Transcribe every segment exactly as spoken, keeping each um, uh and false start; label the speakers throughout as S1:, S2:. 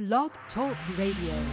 S1: Blog Talk Radio.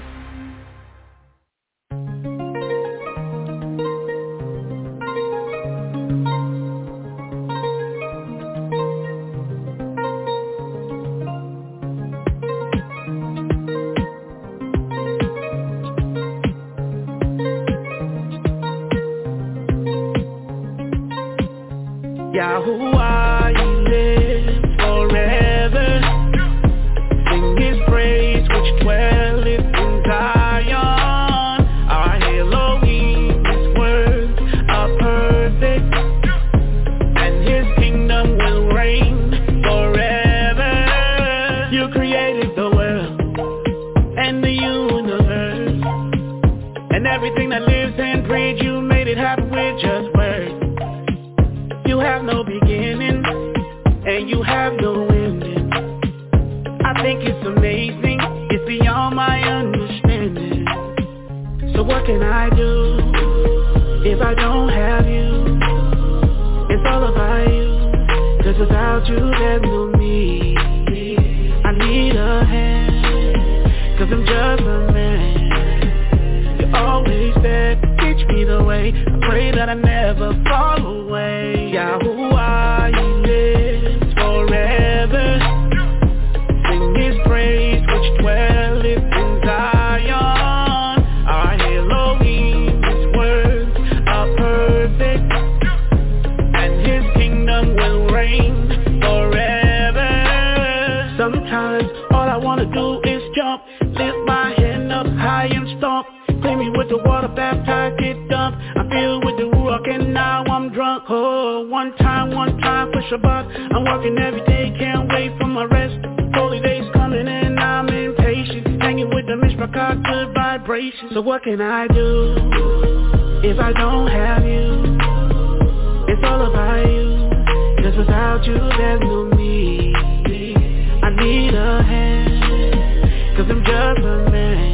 S2: Yahuwah, you live forever. Sing his praise which dwelleth in Zion. Our Elohim, his words are perfect, and his kingdom will reign forever. You created the world and the universe, and everything that lives and breathes. You made it happen with just words. You have no beginning, and you have no ending. I think it's amazing, it's beyond my understanding. So what can I do if I don't have you? It's all about you, 'cause without you there's no me. I need a hand, 'cause I'm just a man. You're always there to teach me the way. I pray that I never fall away. Yahuwah, he lives forever. Sing his praise which dwelleth in Zion. Our Elohim, his words are perfect, and his kingdom will reign forever. Sometimes all I wanna do is jump, lift my head up high and stomp. Clean me with the water, baptize, get dumped. I feel with the Ruach and now I'm drunk. Oh, one time, one time for Shabbat. I'm working every day, can't wait for my rest. Holy days coming and I'm impatient. Hanging with the Mishpachah, good vibrations. So what can I do if I don't have you? It's all about you, 'cause without you there's no me. I need a hand, 'cause I'm just a man.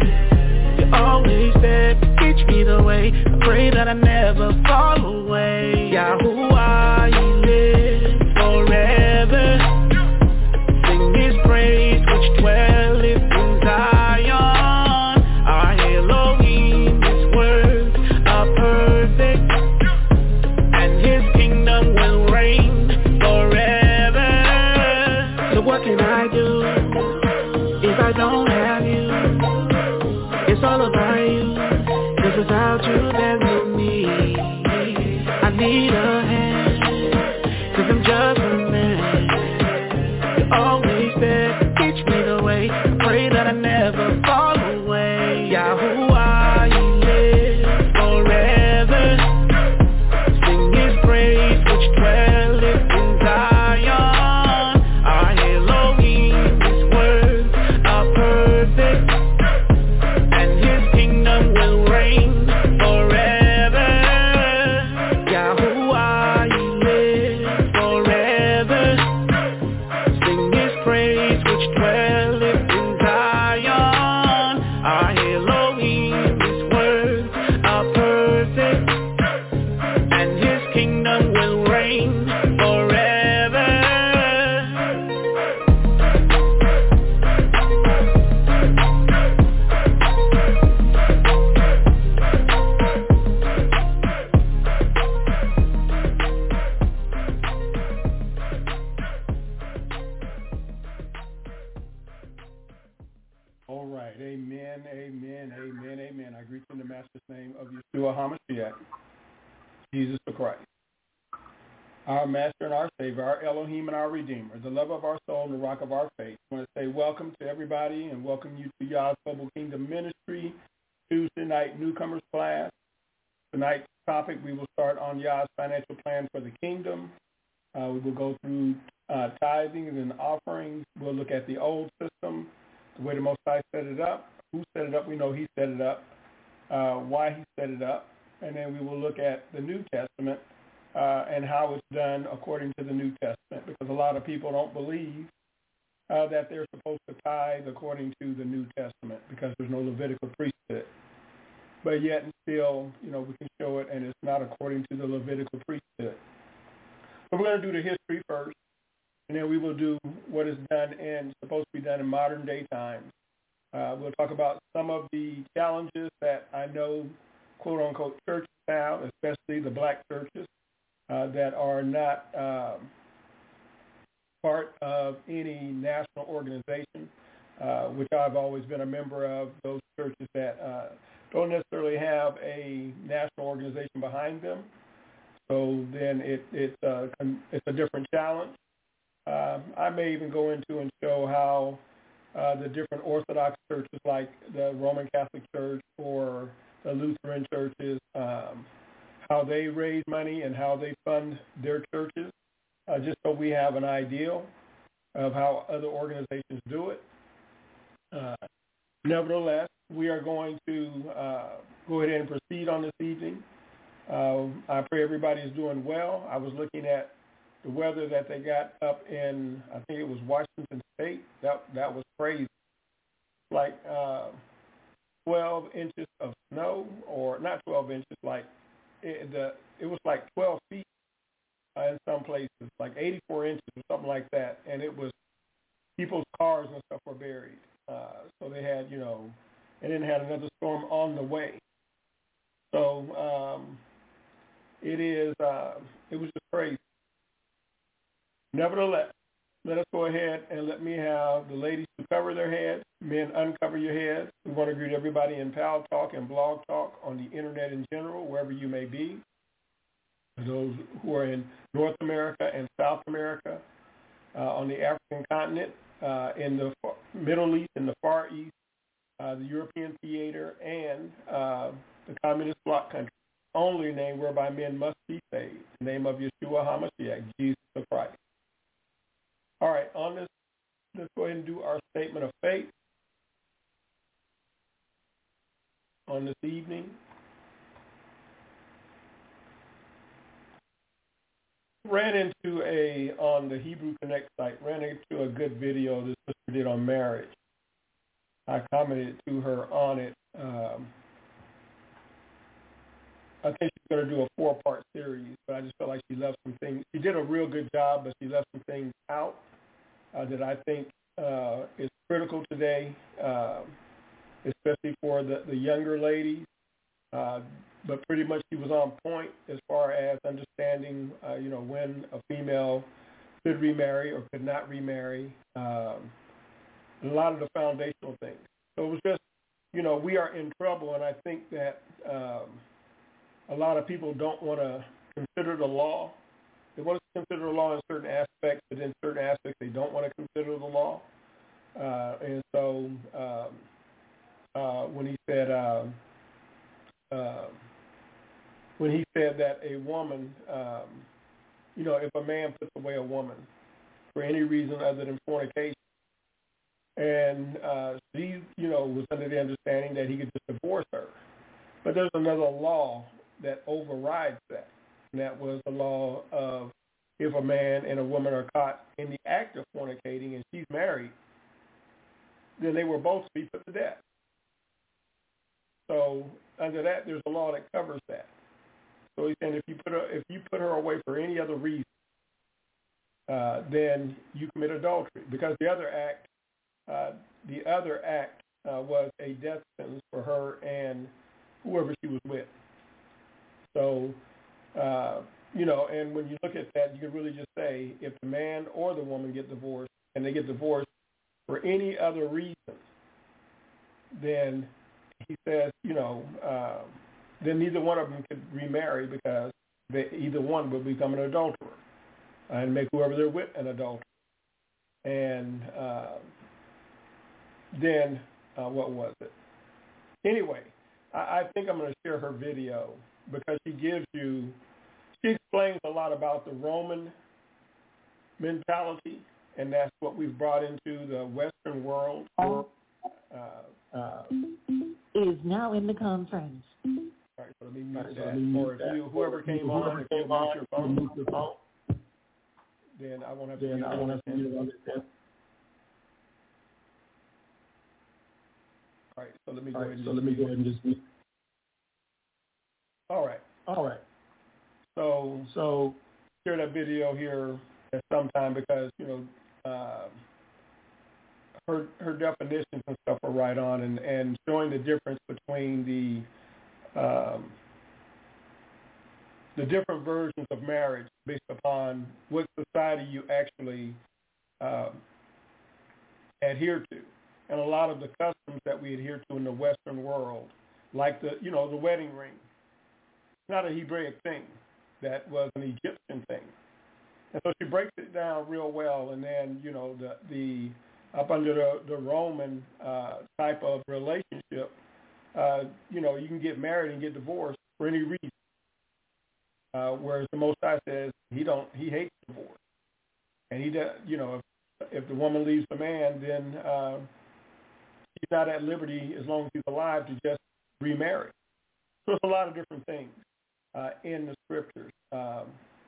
S2: Always there to teach me the way. I pray that I never fall away. Yahuwah, he lives forever. Sing his praise which dwelleth in Zion. Our Elohim, his words are perfect, and his kingdom will reign forever. So what can I do if I don't have you? It's all about you, 'cause without you there's no me. I need a hand, 'cause I'm just a man. You're always there to teach me the way. I pray that I never fall away. Yahuwah, he lives forever. Sing his praise which dwelleth in Zion. Our Elohim, his words are perfect, will reign forever. Yahuwah, he lives forever. Sing his praise which dwelleth in Zion. Our Elohim, his words are perfect, and his kingdom will reign forever.
S3: All right, amen, amen, amen, amen. I greet you in the Master's name of Yeshua HaMashiach, Jesus the Christ, our Master and our Savior, our Elohim and our Redeemer, the love of our soul and the rock of our faith. I want to say welcome to everybody and welcome you to Yah's Global Kingdom Ministry Tuesday night newcomers class. Tonight's topic, we will start on Yah's financial plan for the kingdom. Uh, we will go through uh, tithings and offerings. We'll look at the old system, the way the Most High set it up. Who set it up? We know he set it up. Uh, why he set it up. And then we will look at the New Testament uh, and how it's done according to the New Testament, because a lot of people don't believe uh, that they're supposed to tithe according to the New Testament because there's no Levitical priesthood. But yet and still, you know, we can show it, and it's not according to the Levitical priesthood. So we're going to do the history first. and then we will do what is done and supposed to be done in modern day times. Uh, we'll talk about some of the challenges that I know, quote unquote, churches have, especially the black churches uh, that are not um, part of any national organization, uh, which I've always been a member of. Those churches that uh, don't necessarily have a national organization behind them. So then it, it, uh, it's a different challenge. Uh, I may even go into and show how uh, the different Orthodox churches like the Roman Catholic Church or the Lutheran churches, um, how they raise money and how they fund their churches, uh, just so we have an idea of how other organizations do it. Uh, nevertheless, we are going to uh, go ahead and proceed on this evening. Uh, I pray everybody is doing well. I was looking at the weather that they got up in, I think it was Washington State. That that was crazy. Like uh, twelve inches of snow, or not twelve inches, like it, the, it was like twelve feet uh, in some places, like eighty-four inches or something like that. And it was, people's cars and stuff were buried. Uh, so they had, you know, and then had another storm on the way. So um, it is, uh, it was just crazy. Nevertheless, let us go ahead and let me have the ladies to cover their heads, men uncover your heads. We want to greet everybody in Pal Talk and Blog Talk on the internet in general, wherever you may be. Those who are in North America and South America, uh, on the African continent, uh, in the Middle East, in the Far East, uh, the European theater, and uh, the communist bloc country. Only name whereby men must be saved. The name of Yeshua HaMashiach, Jesus the Christ. All right, on this, let's go ahead and do our statement of faith on this evening. Ran into a, on the Hebrew Connect site, ran into a good video this sister did on marriage. I commented to her on it. Um, I think she's going to do a four-part series, but I just felt like she left some things. She did a real good job, but she left some things out uh, that I think uh, is critical today, uh, especially for the, the younger ladies. Uh, but pretty much she was on point as far as understanding, uh, you know, when a female could remarry or could not remarry, um, a lot of the foundational things. So it was just, you know, we are in trouble, and I think that um, a lot of people don't want to consider the law. They want to consider the law in certain aspects, but in certain aspects they don't want to consider the law. Uh, and so um, uh, when he said, um, uh, when he said that a woman, um, you know, if a man puts away a woman for any reason other than fornication, and uh, she, you know, was under the understanding that he could just divorce her. But there's another law that overrides that, and that was the law of if a man and a woman are caught in the act of fornicating and she's married, then they were both to be put to death. So under that, there's a law that covers that. So he's saying if you put her, if you put her away for any other reason, uh, then you commit adultery, because the other act, uh, the other act uh, was a death sentence for her and whoever she was with. So, uh, you know, and when you look at that, you can really just say if the man or the woman get divorced and they get divorced for any other reason, then he says, you know, uh, then neither one of them could remarry, because they, either one will become an adulterer and make whoever they're with an adulterer. And uh, then, uh, what was it? Anyway, I, I think I'm going to share her video, because she gives you, she explains a lot about the Roman mentality, and that's what we've brought into the Western world. Uh, uh,
S1: is now in the conference.
S3: All right, so let me mute right, that. So or if you, whoever came on, if you mute your phone, mute your phone, then I won't have to mute I won't have to mute it. All right, so let me go ahead and so let me go ahead and just mute. All right. All right. So so share that video here at some time because, you know, uh, her her definitions and stuff are right on, and, and showing the difference between the um, the different versions of marriage based upon what society you actually um, adhere to. And a lot of the customs that we adhere to in the Western world, like the, you know, the wedding ring, it's not a Hebraic thing. That was an Egyptian thing. And so she breaks it down real well, and then, you know, the, the up under the, the Roman uh, type of relationship, uh, you know, you can get married and get divorced for any reason. Uh, whereas the Most High says he don't, he hates divorce, and he does, you know, if, if the woman leaves the man, then uh, he's not at liberty as long as he's alive to just remarry. So there's a lot of different things uh, in the scriptures um,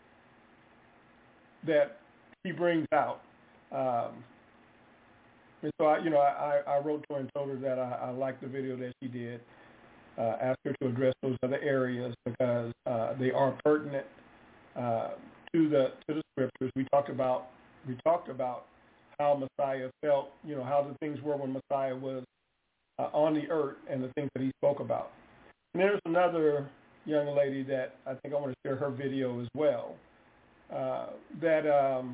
S3: that he brings out. Um, and so, I, you know, I, I wrote to her and told her that I, I liked the video that she did. Uh, asked her to address those other areas because uh, they are pertinent uh, to the to the scriptures. We talked about we talked about how Messiah felt, you know, how the things were when Messiah was uh, on the earth and the things that he spoke about. And there's another young lady that I think I want to share her video as well. Uh, that um,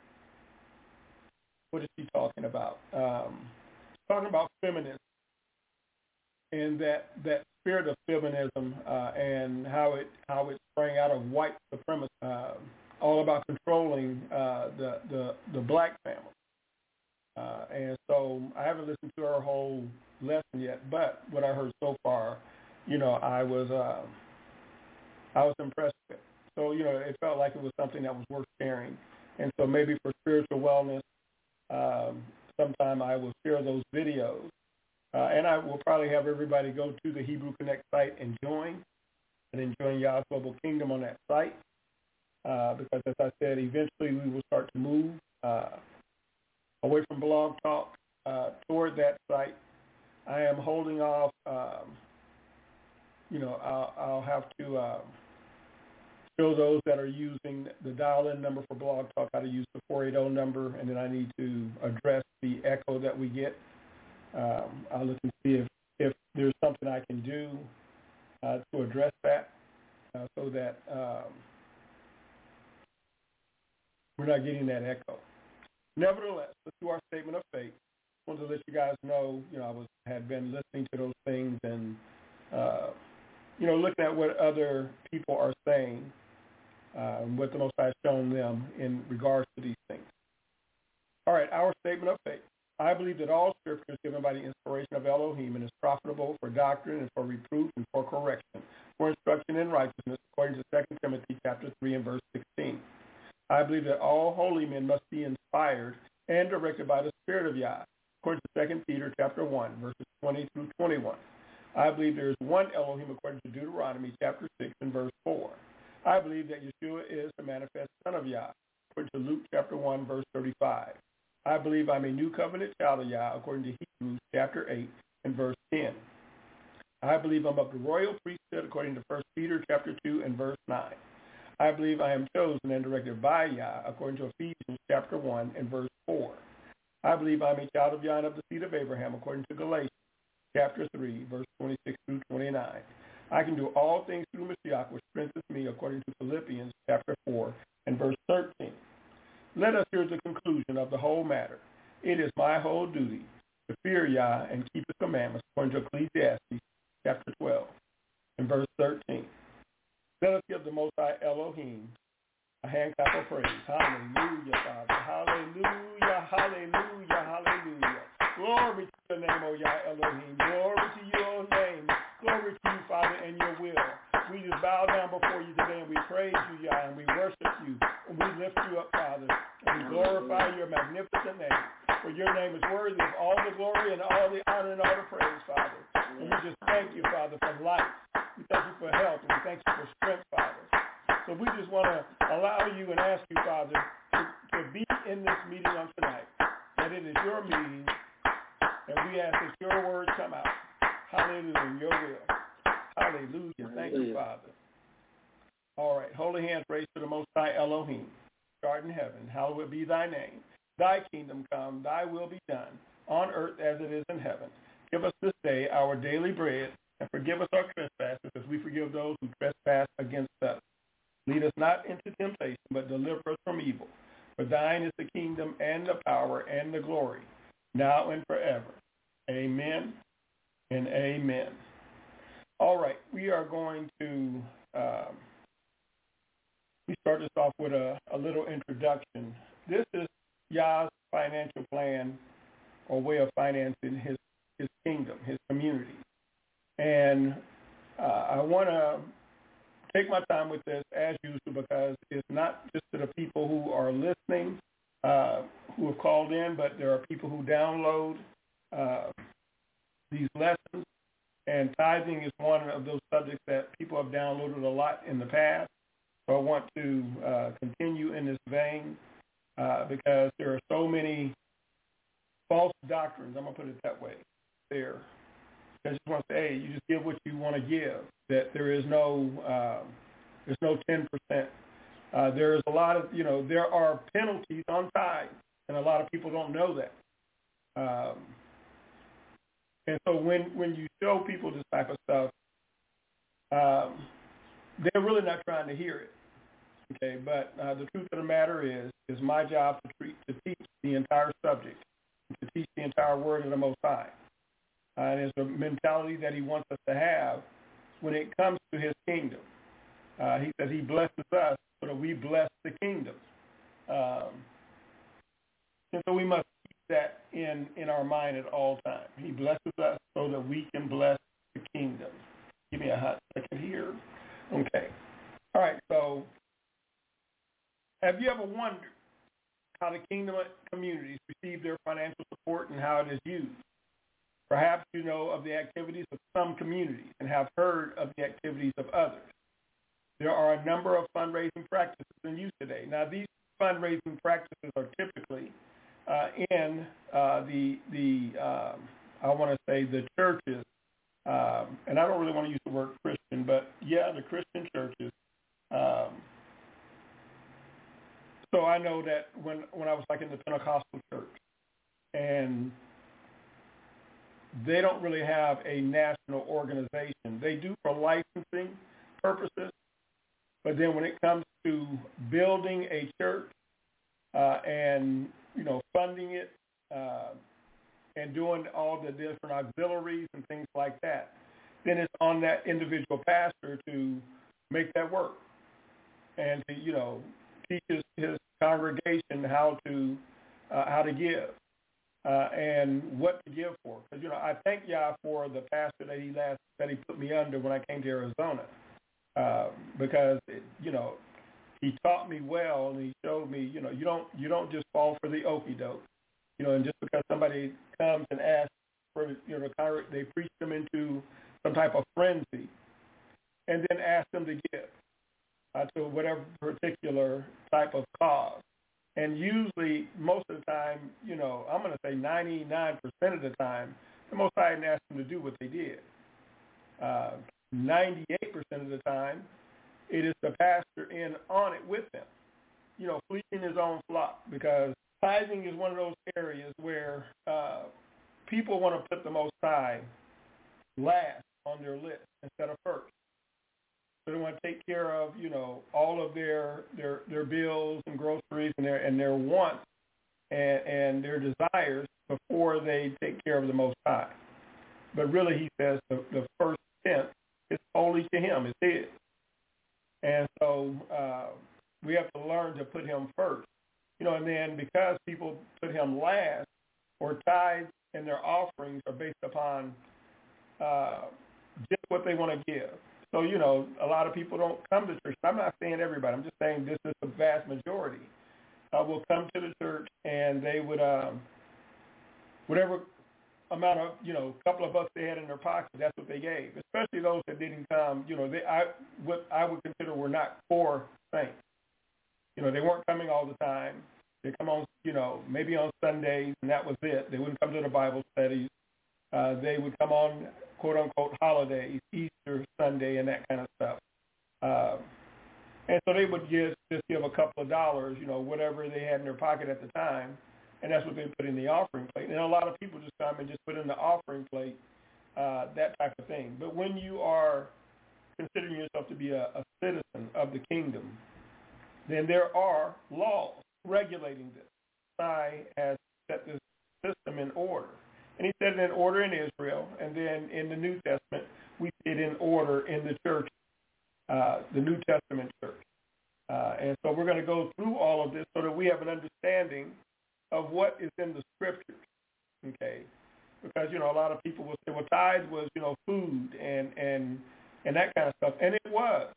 S3: what is she talking about? Um, talking about feminism. And that, that spirit of feminism uh, and how it how it sprang out of white supremacy, uh, all about controlling uh, the, the the black family. Uh, and so I haven't listened to her whole lesson yet, but what I heard so far, you know, I was uh, I was impressed with. So you know, it felt like it was something that was worth sharing. And so maybe for spiritual wellness, um, sometime I will share those videos. Uh, and I will probably have everybody go to the Hebrew Connect site and join, and then join Yah's Global Kingdom on that site. Uh, because, as I said, eventually we will start to move uh, away from Blog Talk uh, toward that site. I am holding off. Um, you know, I'll, I'll have to uh, show those that are using the dial-in number for Blog Talk how to use the four eighty number, and then I need to address the echo that we get. Um, I'll look and see if, if there's something I can do uh, to address that uh, so that um, we're not getting that echo. Nevertheless, let's do our statement of faith. I wanted to let you guys know, you know, I was had been listening to those things and, uh, you know, looking at what other people are saying, uh, and what the Most High has shown them in regards to these things. All right, our statement of faith. I believe that all scripture is given by the inspiration of Elohim and is profitable for doctrine and for reproof and for correction, for instruction in righteousness, according to Second Timothy chapter three and verse sixteen. I believe that all holy men must be inspired and directed by the Spirit of Yah, according to Second Peter chapter one, verses twenty through twenty-one. I believe there is one Elohim according to Deuteronomy chapter six and verse four. I believe that Yeshua is the manifest Son of Yah, according to Luke chapter one, verse thirty-five. I believe I'm a new covenant child of Yah, according to Hebrews chapter eight and verse ten. I believe I'm of the royal priesthood, according to First Peter chapter two and verse nine. I believe I am chosen and directed by Yah, according to Ephesians chapter one and verse four. I believe I'm a child of Yah and of the seed of Abraham, according to Galatians chapter three, verse twenty-six through twenty-nine. I can do all things through Mashiach, which strengthens me, according to Philippians chapter four and verse thirteen. Let us hear the conclusion of the whole matter. It is my whole duty to fear Yah and keep his commandments, according to Ecclesiastes chapter twelve and verse thirteen. Let us give the Most High Elohim a hand clap of praise. Hallelujah, Father. Hallelujah, hallelujah, hallelujah. Glory to your name, O Yah Elohim. Glory to your name. Glory to you, Father, and your will. We just bow down before you today and we praise you, Yah, and we worship you, and we lift you up, Father, and we glorify your magnificent name. For your name is worthy of all the glory and all the honor and all the praise, Father. And we just thank you, Father, for life. We thank you for health, and we thank you for strength, Father. So we just want to allow you and ask you, Father, to, to be in this meeting on tonight, that it is your meeting, and we ask that your words come out. Hallelujah, your will. Hallelujah. Thank you, Father. All right. Holy hands raised to the Most High Elohim. which art in heaven, hallowed be thy name. Thy kingdom come, thy will be done, on earth as it is in heaven. Give us this day our daily bread, and forgive us our trespasses as we forgive those who trespass against us. Lead us not into temptation, but deliver us from evil. For thine is the kingdom and the power and the glory, now and forever. Amen and amen. All right, we are going to um, we start this off with a, a little introduction. This is Yah's financial plan or way of financing his, his kingdom, his community. And uh, I want to take my time with this as usual because it's not just to the people who are listening, uh, who have called in, but there are people who download uh, these lessons. And tithing is one of those subjects that people have downloaded a lot in the past. So I want to uh, continue in this vein uh, because there are so many false doctrines, I'm going to put it that way, there. I just want to say, hey, you just give what you want to give, that there is no, uh, there's no ten percent. Uh, there is a lot of, you know, there are penalties on tithe, and a lot of people don't know that. Um, and so when, when you show people this type of stuff, um, they're really not trying to hear it. Okay, but uh, the truth of the matter is, is my job to, treat, to teach the entire subject, to teach the entire word of the Most High. Uh, and it's a mentality that he wants us to have when it comes to his kingdom. Uh, he says he blesses us so that we bless the kingdom. Um, and so we must keep that in, in our mind at all times. He blesses us so that we can bless the kingdom. Give me a hot second here. Okay. All right, so have you ever wondered how the kingdom communities receive their financial support and how it is used? Perhaps you know of the activities of some communities and have heard of the activities of others. There are a number of fundraising practices in use today. Now, these fundraising practices are typically uh, in uh, the, the um, I want to say, the churches, um, and I don't really want to use the word Christian, but, yeah, the Christian churches. Um, so I know that when, when I was, like, in the Pentecostal church, and they don't really have a national organization. They do for licensing purposes, but then when it comes to building a church uh, and, you know, funding it uh, and doing all the different auxiliaries and things like that, then it's on that individual pastor to make that work and to, you know, teach his, his congregation how to uh, how to give. Uh, and what to give for. Because, you know, I thank Yah for the pastor that he last, that he put me under when I came to Arizona. Uh, because, it, you know, he taught me well and he showed me, you know, you don't you don't just fall for the okie doke. You know, and just because somebody comes and asks for, you know, they preach them into some type of frenzy and then ask them to give uh, to whatever particular type of cause. And usually, most of the time, you know, I'm going to say ninety-nine percent of the time, the Most High didn't ask them to do what they did. Uh, ninety-eight percent of the time, it is the pastor in on it with them, you know, fleecing his own flock, because tithing is one of those areas where uh, people want to put the Most High last on their list instead of first. So they want to take care of, you know, all of their their, their bills and groceries and their and their wants and, and their desires before they take care of the Most High. But really, he says the, the first tenth is holy to him, it's his. And so uh, we have to learn to put him first. You know, and then because people put him last, or tithes and their offerings are based upon uh, just what they want to give. So, you know, a lot of people don't come to church. I'm not saying everybody. I'm just saying this is the vast majority uh, will come to the church and they would, um, whatever amount of, you know, couple of bucks they had in their pocket, that's what they gave. Especially those that didn't come, you know, they, I, what I would consider were not core saints. You know, they weren't coming all the time. They come on, you know, maybe on Sundays, and that was it. They wouldn't come to the Bible studies. Uh, they would come on, quote-unquote, holidays, Easter Sunday, and that kind of stuff. Uh, And so they would just, just give a couple of dollars, you know, whatever they had in their pocket at the time, and that's what they put in the offering plate. And a lot of people just come and just put in the offering plate, uh, that type of thing. But when you are considering yourself to be a, a citizen of the kingdom, then there are laws regulating this. I has set this system in order. And he set it in order in Israel, and then in the New Testament, we see it in order in the church, uh, the New Testament church. Uh, and so we're going to go through all of this so that we have an understanding of what is in the scriptures, okay? Because, you know, a lot of people will say, well, tithe was, you know, food and, and, and that kind of stuff. And it was,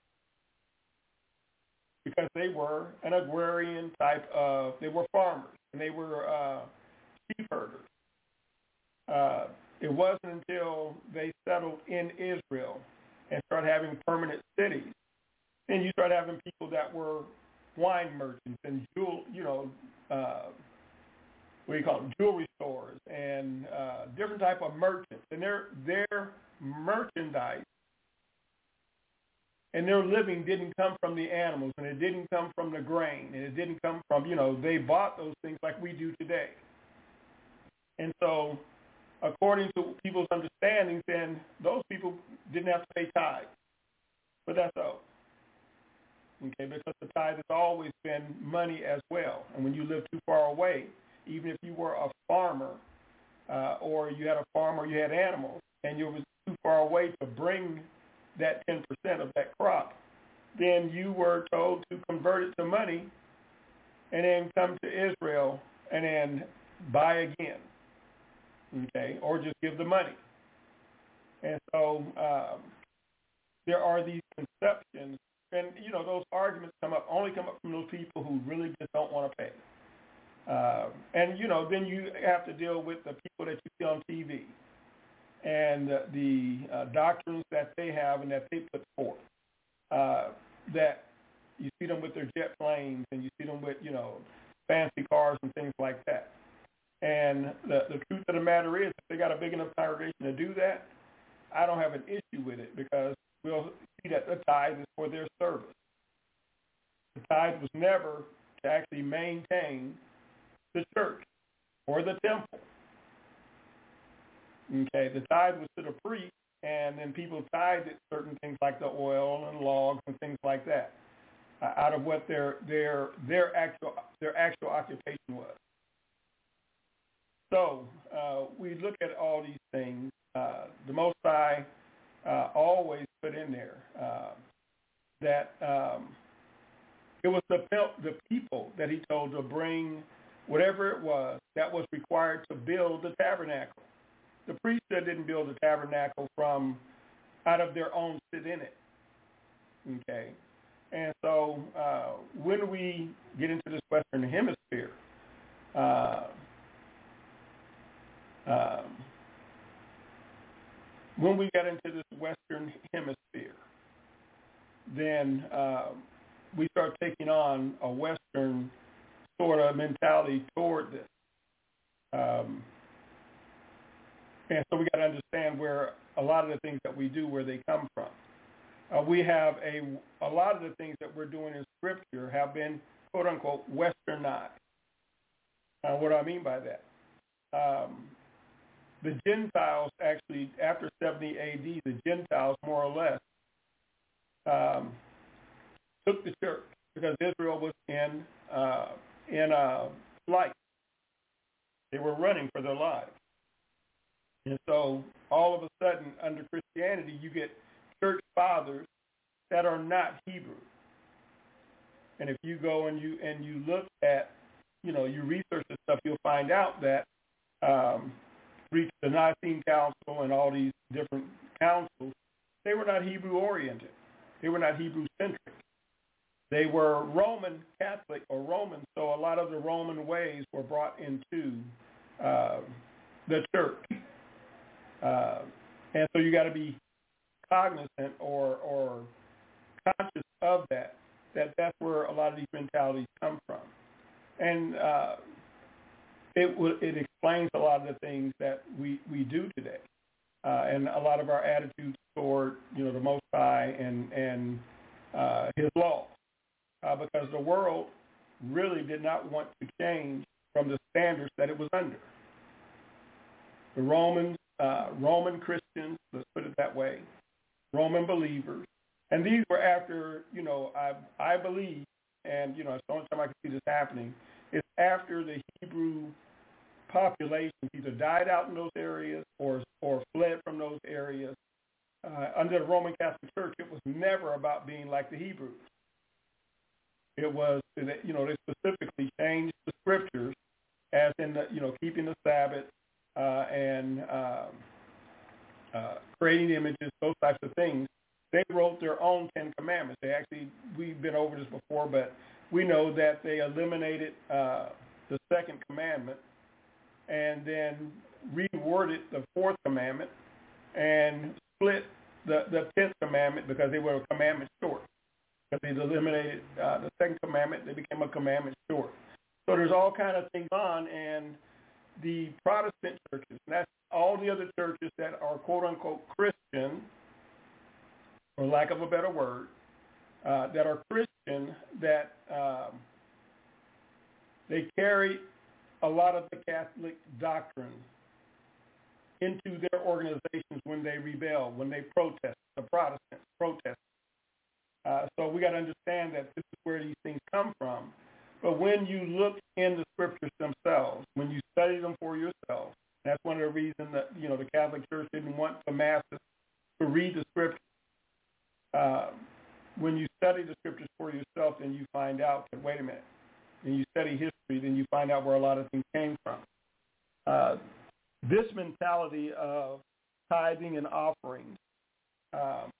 S3: because they were an agrarian type of, they were farmers, and they were uh, sheep herders. Uh, it wasn't until they settled in Israel and started having permanent cities, then you start having people that were wine merchants and jewel, you know, uh, what do you call them, jewelry stores and uh, different type of merchants, and their their merchandise and their living didn't come from the animals, and it didn't come from the grain, and it didn't come from, you know, they bought those things like we do today. And so, according to people's understandings, then those people didn't have to pay tithe. But that's all. Okay, because the tithe has always been money as well. And when you live too far away, even if you were a farmer uh, or you had a farm or you had animals and you were too far away to bring that ten percent of that crop, then you were told to convert it to money and then come to Israel and then buy again, okay, or just give the money. And so um, there are these conceptions, and, you know, those arguments come up, only come up from those people who really just don't want to pay. Uh, and, you know, then you have to deal with the people that you see on T V and uh, the uh, doctrines that they have and that they put forth, uh, that you see them with their jet planes and you see them with, you know, fancy cars and things like that. And the, the truth of the matter is, if they got a big enough congregation to do that, I don't have an issue with it, because we'll see that the tithe is for their service. The tithe was never to actually maintain the church or the temple. Okay, the tithe was to the priest, and then people tithed certain things like the oil and logs and things like that, uh, out of what their their their actual their actual occupation was. So uh, we look at all these things. Uh, the Most High uh, always put in there uh, that um, it was the the people that he told to bring whatever it was that was required to build the tabernacle. The priesthood didn't build the tabernacle from out of their own sit in it. Okay, and so uh, when we get into this Western Hemisphere, uh, um, when we get into this Western Hemisphere, then uh, we start taking on a Western sort of mentality toward this. Um, and so we got to understand where a lot of the things that we do, where they come from. Uh, we have a, a lot of the things that we're doing in Scripture have been, quote unquote, westernized. Uh, what do I mean by that? Um, the Gentiles actually, after seventy A D, the Gentiles more or less um, took the church, because Israel was in uh, in uh, flight. They were running for their lives. And so all of a sudden, under Christianity, you get church fathers that are not Hebrew. And if you go and you and you look at, you know, you research this stuff, you'll find out that um, the Nicene Council and all these different councils, they were not Hebrew-oriented. They were not Hebrew-centric. They were Roman Catholic or Roman, so a lot of the Roman ways were brought into uh, the church. Uh, and so you got to be cognizant or, or conscious of that, that that's where a lot of these mentalities come from. And uh, it w- it explains a lot of the things that we, we do today, uh, and a lot of our attitudes toward, you know, the Most High and, and uh, his laws. uh, because the world really did not want to change from the standards that it was under. The Romans, uh, Roman Christians, let's put it that way, Roman believers, and these were after, you know, I, I believe, and, you know, it's the only time I can see this happening, it's after the Hebrew population either died out in those areas or or fled from those areas. Uh, under the Roman Catholic Church, it was never about being like the Hebrews. It was, you know, they specifically changed the scriptures, as in, the, you know, keeping the Sabbath uh, and um, uh, creating images, those types of things. They wrote their own Ten Commandments. They actually, we've been over this before, but we know that they eliminated uh, the second commandment and then reworded the fourth commandment and split the, the tenth commandment because they were a commandment short. Because they eliminated uh, the second commandment, they became a commandment short. So there's all kind of things on, and the Protestant churches, and that's all the other churches that are quote-unquote Christian, for lack of a better word, uh, that are Christian, that um, they carry a lot of the Catholic doctrine into their organizations when they rebel, when they protest, the Protestants protest. Uh, so we got to understand that this is where these things come from. But when you look in the scriptures themselves, when you study them for yourself, that's one of the reasons that, you know, the Catholic Church didn't want the masses to read the scriptures. Uh, when you study the scriptures for yourself, then you find out that, wait a minute, when you study history, then you find out where a lot of things came from. Uh, this mentality of tithing and offerings, um,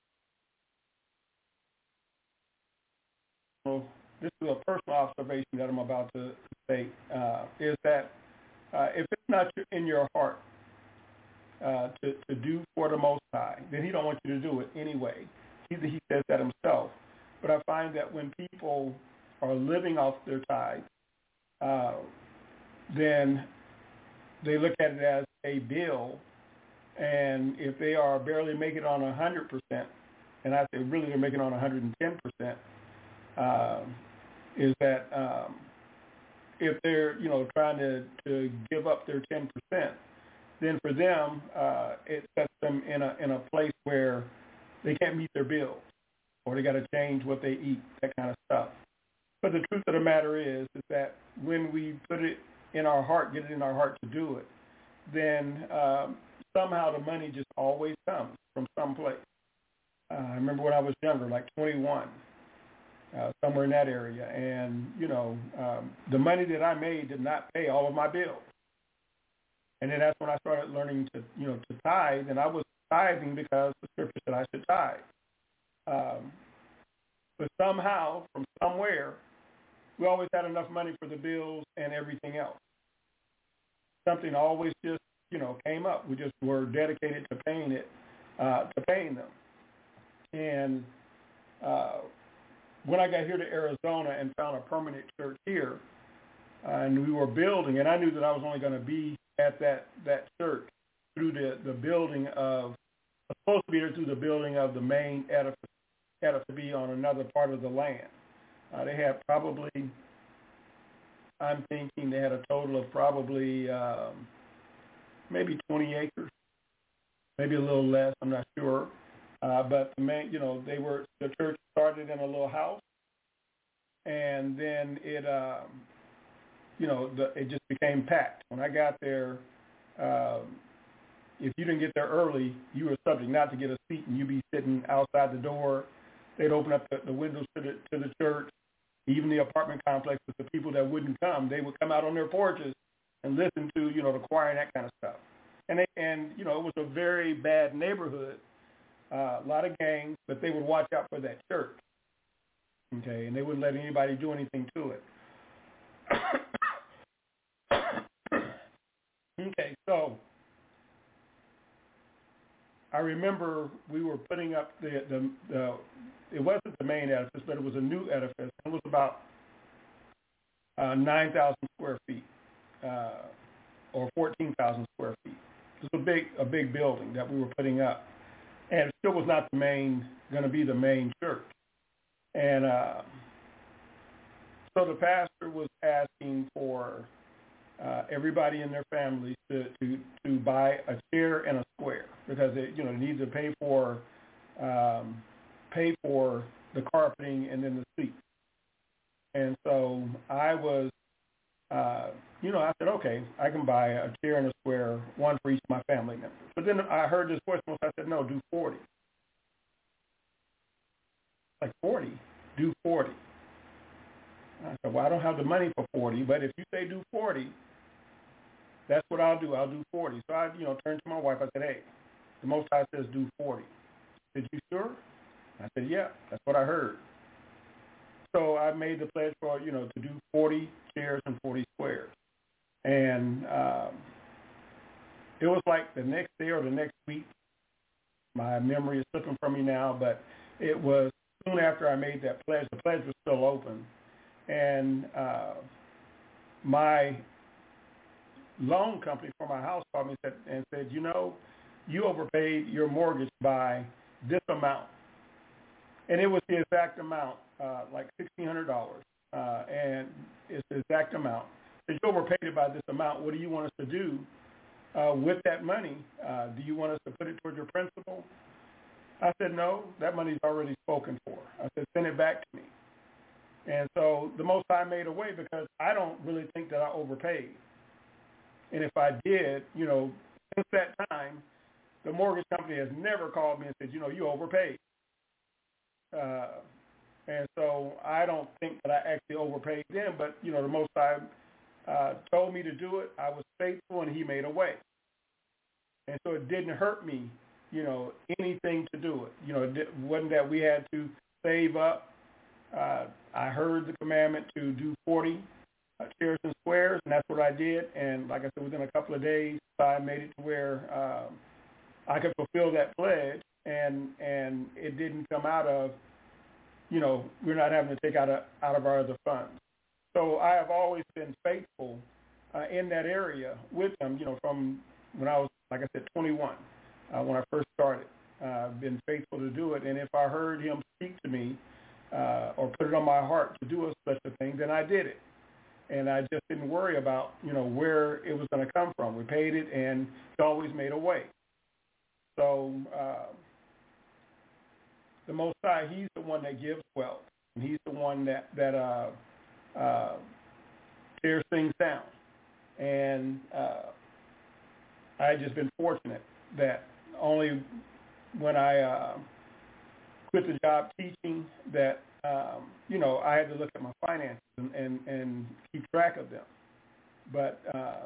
S3: well, this is a personal observation that I'm about to state, uh, is that uh, if it's not in your heart uh, to, to do for the Most High, then he don't want you to do it anyway. He, he says that himself. But I find that when people are living off their tithe, uh, then they look at it as a bill, and if they are barely making it on one hundred percent, and I say really they're making it on one hundred ten percent, uh, is that um, if they're, you know, trying to, to give up their ten percent, then for them, uh, it sets them in a in a place where they can't meet their bills, or they got to change what they eat, that kind of stuff. But the truth of the matter is, is that when we put it in our heart, get it in our heart to do it, then um, somehow the money just always comes from someplace. Uh, I remember when I was younger, like twenty-one, uh, somewhere in that area, and, you know, um, the money that I made did not pay all of my bills. And then that's when I started learning to, you know, to tithe, and I was tithing because the scripture said I should tithe. Um, but somehow, from somewhere, we always had enough money for the bills and everything else. Something always just, you know, came up. We just were dedicated to paying it, uh, to paying them. And uh, when I got here to Arizona and found a permanent church here, uh, and we were building, and I knew that I was only going to be at that, that church through the, the building of, I was supposed to be there through the building of the main edifice, edifice to be on another part of the land. Uh, they had probably, I'm thinking they had a total of probably um, maybe twenty acres, maybe a little less, I'm not sure. Uh, but the main, you know, they were, the church started in a little house, and then it, um, you know, the, it just became packed. When I got there, um, if you didn't get there early, you were subject not to get a seat, and you'd be sitting outside the door. They'd open up the, the windows to the to the church. Even the apartment complexes, the people that wouldn't come, they would come out on their porches and listen to, you know, the choir and that kind of stuff. And they, and you know, it was a very bad neighborhood, uh, a lot of gangs, but they would watch out for that church. Okay, and they wouldn't let anybody do anything to it. Okay, so I remember we were putting up the, the, the, it wasn't the main edifice, but it was a new edifice. It was about uh, nine thousand square feet, uh, or fourteen thousand square feet. It was a big, a big building that we were putting up. And it still was not the main, going to be the main church. And uh, so the pastor was asking for uh, everybody in their families to, to, to buy a chair and a square because it, you know, needs to pay for um, pay for the carpeting and then the seats. And so I was, uh, you know, I said, okay, I can buy a chair and a square, one for each of my family members. But then I heard this voice, I said, no, do forty. Like forty, do forty. I said, well, I don't have the money for forty, but if you say do forty, that's what I'll do. I'll do forty. So I, you know, turned to my wife. I said, hey, the Most High says do forty. Did you sure? I said, yeah, that's what I heard. So I made the pledge for, you know, to do forty chairs and forty squares. And um, it was like the next day or the next week. My memory is slipping from me now, but it was soon after I made that pledge. The pledge was still open. And uh, my loan company for my house called me and said, and said, you know, you overpaid your mortgage by this amount. And it was the exact amount, uh, like sixteen hundred dollars. Uh, and it's the exact amount. If you overpaid it by this amount, what do you want us to do uh, with that money? Uh, do you want us to put it towards your principal? I said, no, that money's already spoken for. I said, send it back to me. And so the Most High made a way because I don't really think that I overpaid. And if I did, you know, since that time, the mortgage company has never called me and said, you know, you overpaid. Uh, and so I don't think that I actually overpaid them, but, you know, the Most High uh, told me to do it. I was faithful, and he made a way. And so it didn't hurt me, you know, anything to do it. You know, it wasn't that we had to save up. Uh, I heard the commandment to do forty uh, chairs and squares, and that's what I did. And like I said, within a couple of days, I made it to where um, I could fulfill that pledge, and and it didn't come out of, you know, we're not having to take out of, out of our other funds. So I have always been faithful uh, in that area with them, you know, from when I was, like I said, twenty-one, uh, when I first started. Uh, I've been faithful to do it. And if I heard him speak to me uh, or put it on my heart to do a such a thing, then I did it. And I just didn't worry about, you know, where it was going to come from. We paid it, and it always made a way. So uh, the Most High, he's the one that gives wealth. And he's the one that, that uh, uh, tears things down. And uh, I've just been fortunate that only when I uh, quit the job teaching that, um, you know, I had to look at my finances and, and, and keep track of them. But uh,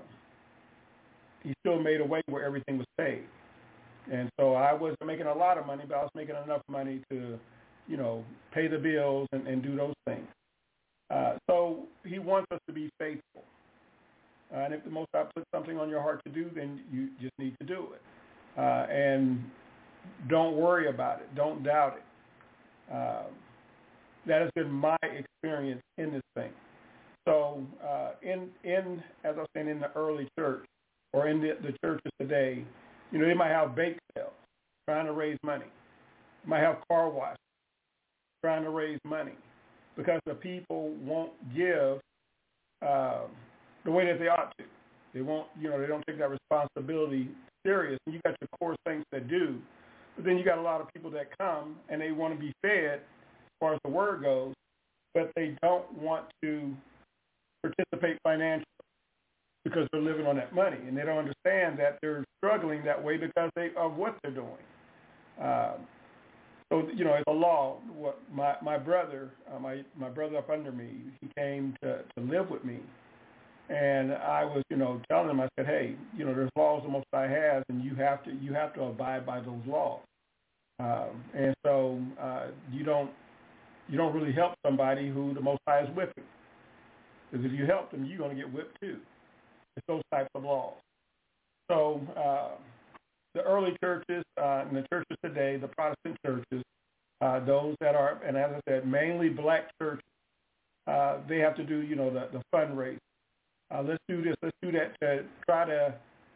S3: he still made a way where everything was paid. And so I wasn't making a lot of money, but I was making enough money to, you know, pay the bills and, and do those things. Uh, so he wants us to be faithful. Uh, and if the Most High puts something on your heart to do, then you just need to do it. Uh, and don't worry about it. Don't doubt it. Uh, that has been my experience in this thing. So uh, in, in, as I was saying, in the early church or in the, the churches today, you know, they might have bake sales trying to raise money. They might have car washes trying to raise money because the people won't give uh, the way that they ought to. They won't, you know, they don't take that responsibility serious. And you got your core saints that do, but then you got a lot of people that come and they want to be fed as far as the word goes, but they don't want to participate financially because they're living on that money, and they don't understand that they're struggling that way because they, of what they're doing. Um, so, you know, it's a law. What my my brother, uh, my my brother up under me, he came to, to live with me, and I was, you know, telling him, I said, hey, you know, there's laws the Most High has, and you have to you have to abide by those laws. Um, and so uh, you don't you don't really help somebody who the Most High is whipping, because if you help them, you're going to get whipped too. It's those types of laws. So uh, the early churches uh, and the churches today, the Protestant churches, uh, those that are, and as I said, mainly black churches, uh, they have to do, you know, the, the fundraising. Uh, let's do this, let's do that to try to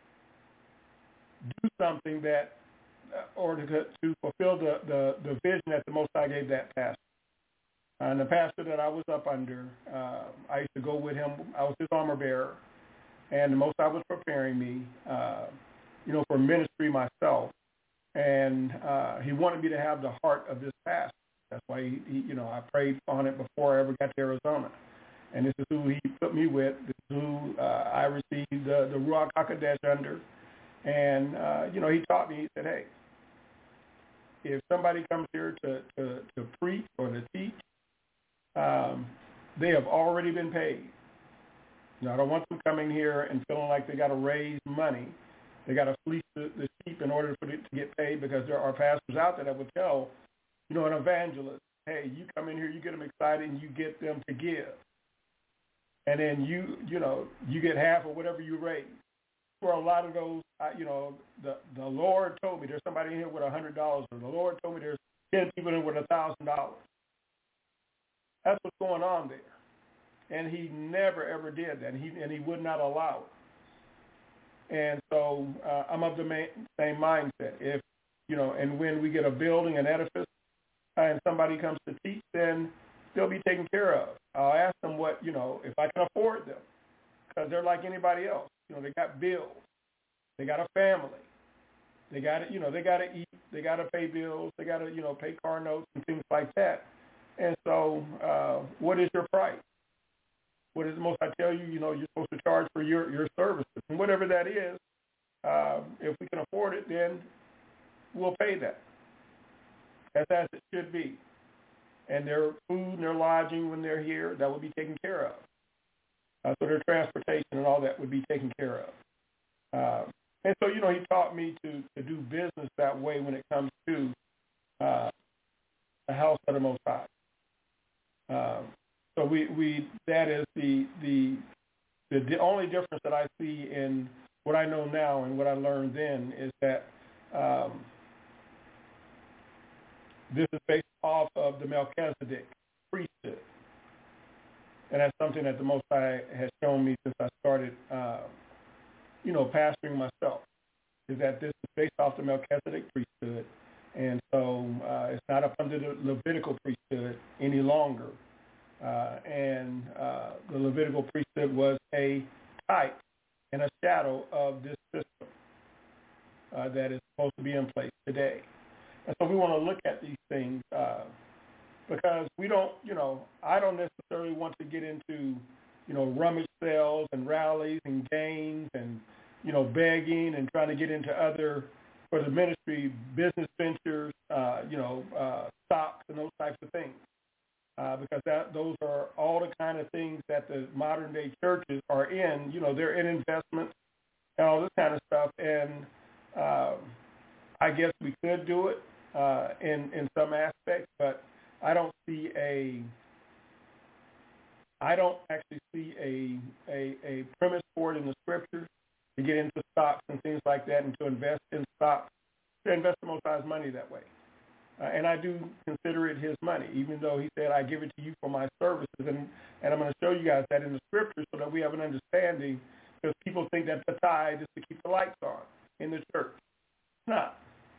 S3: do something that, or to, to fulfill the, the, the vision that the Most High gave that pastor. And the pastor that I was up under, uh, I used to go with him. I was his armor bearer. And the Most High was preparing me, uh, you know, for ministry myself. And uh, he wanted me to have the heart of this pastor. That's why, he, he, you know, I prayed on it before I ever got to Arizona. And this is who he put me with. This is who uh, I received the, the Ruach HaKodesh under. And, uh, you know, he taught me, he said, hey, if somebody comes here to, to, to preach or to teach, um, they have already been paid. You know, I don't want them coming here and feeling like they got to raise money. They got to fleece the, the sheep in order for it to get paid, because there are pastors out there that would tell, you know, an evangelist, hey, you come in here, you get them excited, and you get them to give. And then you, you know, you get half of whatever you raise. For a lot of those, I, you know, the, the Lord told me there's somebody in here with one hundred dollars, or the Lord told me there's ten people in here with one thousand dollars. That's what's going on there. And he never, ever did that, and he, and he would not allow it. And so uh, I'm of the main, same mindset. If, you know, and when we get a building, an edifice, and somebody comes to teach, then they'll be taken care of. I'll ask them what, you know, if I can afford them, because they're like anybody else. You know, they got bills. They got a family. They got to, you know, they got to eat. They got to pay bills. They got to, you know, pay car notes and things like that. And so uh, what is your price? What is the most I tell you, you know, you're supposed to charge for your, your services. And whatever that is, uh, if we can afford it, then we'll pay that. That's as it should be. And their food and their lodging when they're here, that will be taken care of. Uh, so their transportation and all that would be taken care of. Uh, and so, you know, he taught me to, to do business that way when it comes to uh, the house of the Most High. Um, so we, we that is the, the the the only difference that I see in what I know now and what I learned then is that um, this is based off of the Melchizedek priesthood. And that's something that the Most High has shown me since I started, uh, you know, pastoring myself, is that this is based off the Melchizedek priesthood. And so uh, it's not up under the Levitical priesthood any longer. Uh, and uh, the Levitical priesthood was a type and a shadow of this system uh, that is supposed to be in place today. And so we want to look at these things uh, because we don't, you know, I don't necessarily want to get into, you know, rummage sales and rallies and games and, you know, begging and trying to get into other, for the ministry, business ventures, uh, you know, uh, stocks and those types of things. Uh, because that, those are all the kind of things that the modern-day churches are in. You know, they're in investments and all this kind of stuff. And uh, I guess we could do it uh, in, in some aspects, but I don't see a I don't actually see a, a, a premise for it in the scriptures to get into stocks and things like that and to invest in stocks, to invest the Most High's money that way. Uh, and I do consider it his money, even though he said, I give it to you for my services. And, and I'm going to show you guys that in the scriptures so that we have an understanding, because people think that the tithe is to keep the lights on in the church. It's not.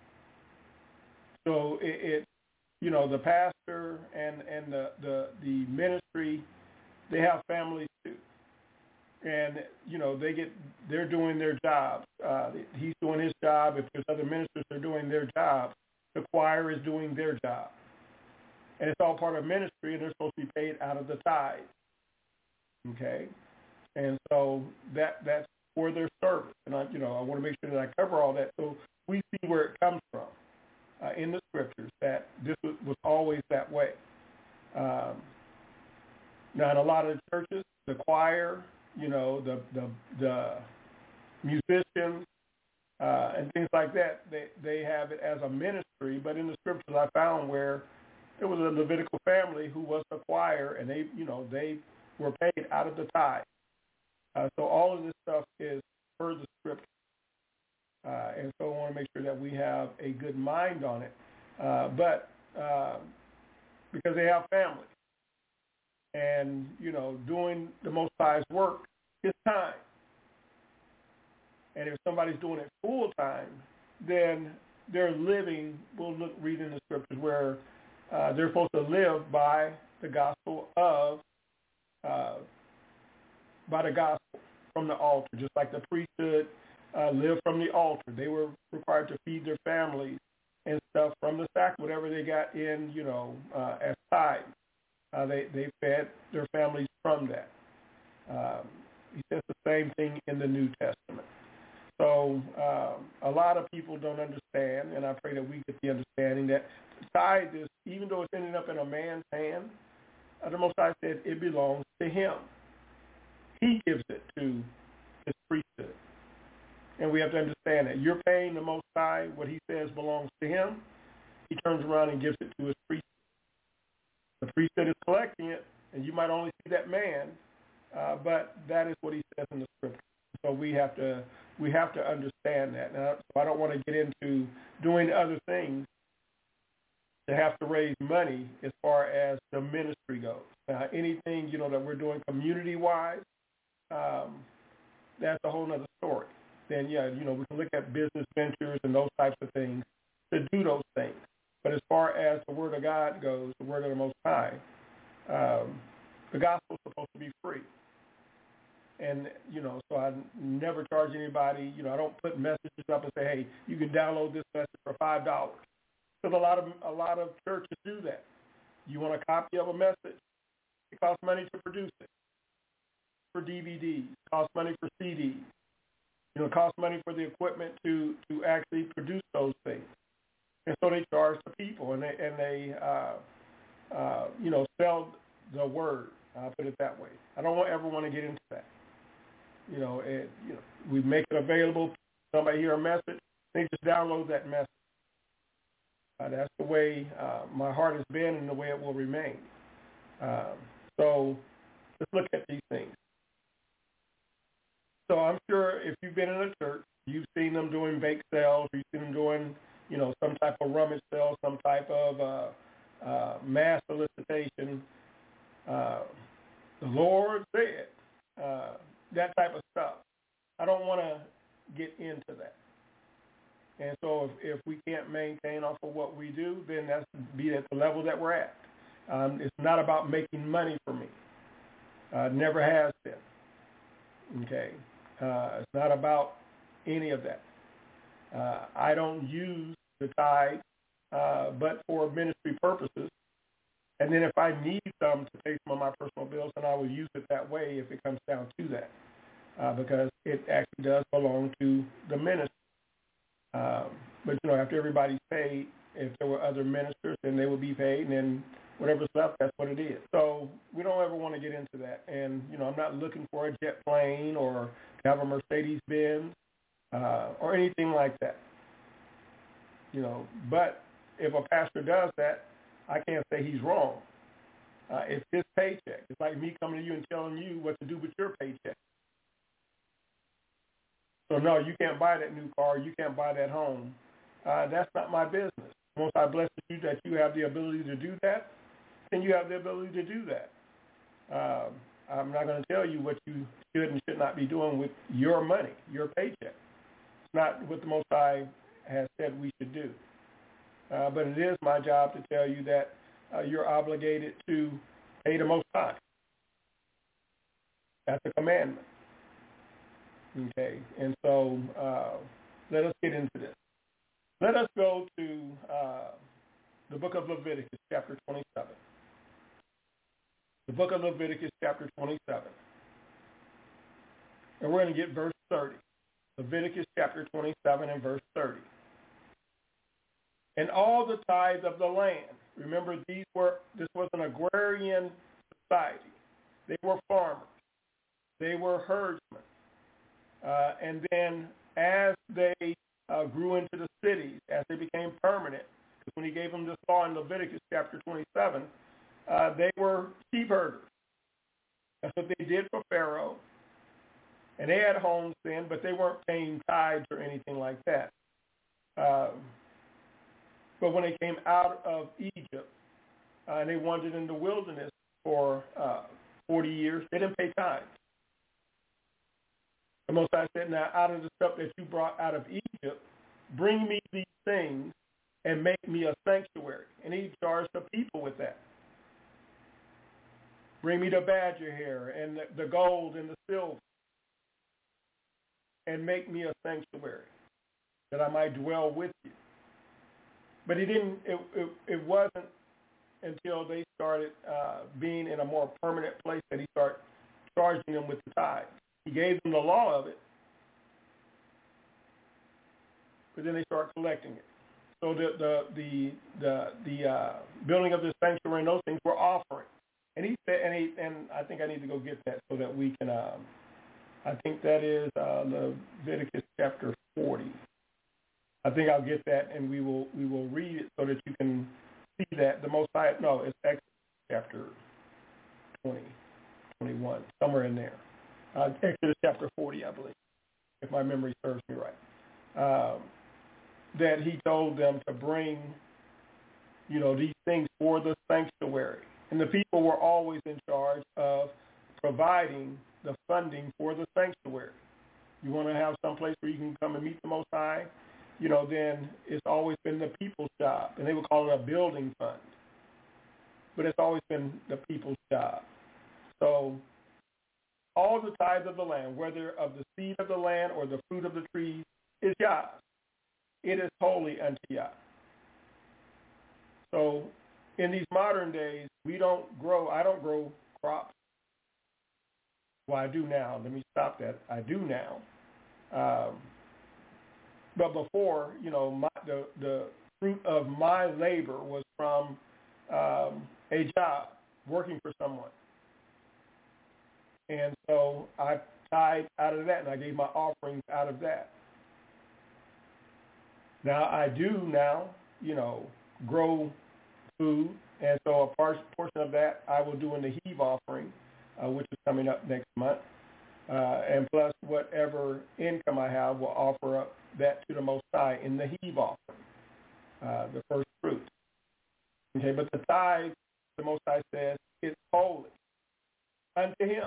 S3: So it, it you know, the pastor and, and the, the, the ministry, they have families too. And, you know, they get, they're doing their jobs. Uh, he's doing his job. If there's other ministers, they're doing their jobs. The choir is doing their job. And it's all part of ministry, and they're supposed to be paid out of the tithe. Okay? And so that that's for their service. And, I, you know, I want to make sure that I cover all that so we see where it comes from uh, in the scriptures, that this was, was always that way. Um, now, in a lot of the churches, the choir, you know, the the, the musicians, Uh, and things like that, they, they have it as a ministry. But in the scriptures I found where it was a Levitical family who was the choir, and they, you know, they were paid out of the tithe. Uh, so all of this stuff is per the scripture. Uh, and so I want to make sure that we have a good mind on it. Uh, but uh, because they have families. And, you know, doing the Most High's work is time. And if somebody's doing it full time, then they're living, we'll look, read in the scriptures where uh, they're supposed to live by the gospel of, uh, by the gospel from the altar, just like the priesthood uh, lived from the altar. They were required to feed their families and stuff from the sack, whatever they got in, you know, uh, as tithe. Uh, they, they fed their families from that. Um, he says the same thing in the New Testament. So uh, a lot of people don't understand, and I pray that we get the understanding that tithe is, even though it's ending up in a man's hand, uh, the Most High said it belongs to him. He gives it to his priesthood. And we have to understand that you're paying the Most High what he says belongs to him. He turns around and gives it to his priesthood. The priesthood is collecting it, and you might only see that man, uh, but that is what he says in the scripture. So we have to we have to understand that. Now, so I don't want to get into doing other things to have to raise money as far as the ministry goes. Uh, anything, you know, that we're doing community-wise, um, that's a whole other story. Then, yeah, you know, we can look at business ventures and those types of things to do those things. But as far as the Word of God goes, the Word of the Most High, um, the gospel is supposed to be free. And, you know, so I never charge anybody. You know, I don't put messages up and say, hey, you can download this message for five dollars. Because a lot of a lot of churches do that. You want a copy of a message, it costs money to produce it. For D V Ds, it costs money for C Ds. You know, it costs money for the equipment to, to actually produce those things. And so they charge the people, and they, and they uh, uh, you know, sell the word. I'll put it that way. I don't ever want to get into that. You know, it, you know, we make it available. Somebody hear a message, they just download that message. Uh, that's the way uh, my heart has been and the way it will remain. Um, so let's look at these things. So I'm sure if you've been in a church, you've seen them doing bake sales, you've seen them doing, you know, some type of rummage sale, some type of uh, uh, mass solicitation. Uh, the Lord said, uh, that type of stuff. I don't want to get into that. And so if, if we can't maintain off of what we do, then that's be at the level that we're at. Um, it's not about making money for me. Uh, never has been. Okay? Uh, it's not about any of that. Uh, I don't use the tithe uh, but for ministry purposes. And then if I need some to pay some of my personal bills, then I will use it that way if it comes down to that, uh, because it actually does belong to the ministry. Um, but, you know, after everybody's paid, if there were other ministers, then they would be paid, and then whatever's left, that's what it is. So we don't ever want to get into that. And, you know, I'm not looking for a jet plane or to have a Mercedes-Benz uh, or anything like that. You know, but if a pastor does that, I can't say he's wrong. Uh, it's his paycheck. It's like me coming to you and telling you what to do with your paycheck. So, no, you can't buy that new car. You can't buy that home. Uh, that's not my business. Once I bless you that you have the ability to do that, then you have the ability to do that. Uh, I'm not going to tell you what you should and should not be doing with your money, your paycheck. It's not what the Most High has said we should do. Uh, but it is my job to tell you that uh, you're obligated to pay the Most High. That's a commandment. Okay, and so uh, let us get into this. Let us go to uh, the book of Leviticus, chapter twenty-seven. The book of Leviticus, chapter twenty-seven. And we're going to get verse thirty. Leviticus, chapter twenty-seven, and verse thirty. And all the tithes of the land. Remember, these were this was an agrarian society. They were farmers. They were herdsmen. Uh, and then as they uh, grew into the cities, as they became permanent, because when he gave them this law in Leviticus chapter twenty-seven, uh, they were sheep herders. That's what they did for Pharaoh. And they had homes then, but they weren't paying tithes or anything like that. Um, but when they came out of Egypt uh, and they wandered in the wilderness for uh, forty years, they didn't pay tithes. The Most High said, now out of the stuff that you brought out of Egypt, bring me these things and make me a sanctuary. And he charged the people with that. Bring me the badger hair and the, the gold and the silver, and make me a sanctuary that I might dwell with you. But he didn't. It, it, it wasn't until they started uh, being in a more permanent place that he started charging them with the tithe. He gave them the law of it, but then they start collecting it. So the the the the, the uh, building of the sanctuary and those things were offering. And he said, and he, and I think I need to go get that so that we can. Um, I think that is uh, Leviticus chapter forty. I think I'll get that, and we will we will read it so that you can see that the Most High. No, it's Exodus chapter twenty, twenty-one, somewhere in there. Uh, Exodus chapter forty, I believe, if my memory serves me right. Um, that he told them to bring, you know, these things for the sanctuary. And the people were always in charge of providing the funding for the sanctuary. You want to have some place where you can come and meet the Most High, you know, then it's always been the people's job. And they would call it a building fund. But it's always been the people's job. So all the tithes of the land, whether of the seed of the land or the fruit of the trees, is Yah's. It is holy unto Yah. So in these modern days, we don't grow, I don't grow crops. Well, I do now. Let me stop that. I do now. Um, but before, you know, my, the, the fruit of my labor was from um, a job, working for someone. And so I tithed out of that, and I gave my offerings out of that. Now, I do now, you know, grow food, and so a part, portion of that I will do in the heave offering, uh, which is coming up next month, uh, and plus whatever income I have will offer up that to the Most High in the heave offering, uh, the first fruit. Okay, but the tithe, the Most High says, it's holy unto him.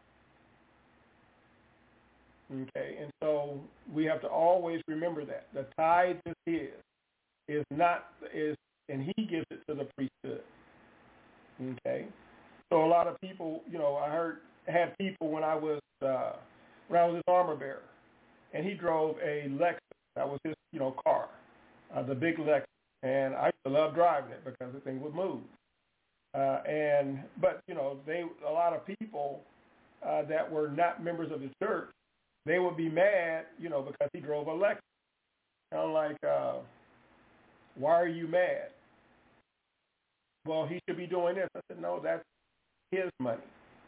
S3: Okay, and so we have to always remember that. The tithe is his, is not, is, and he gives it to the priesthood. Okay, so a lot of people, you know, I heard, had people when I was, uh, when I was his armor bearer, and he drove a Lexus. That was his, you know, car, uh, the big Lexus, and I used to love driving it because the thing would move. Uh, and, but, you know, they, a lot of people uh, that were not members of the church, they would be mad, you know, because he drove a Lexus. And I'm like, uh, why are you mad? Well, he should be doing this. I said, no, that's his money.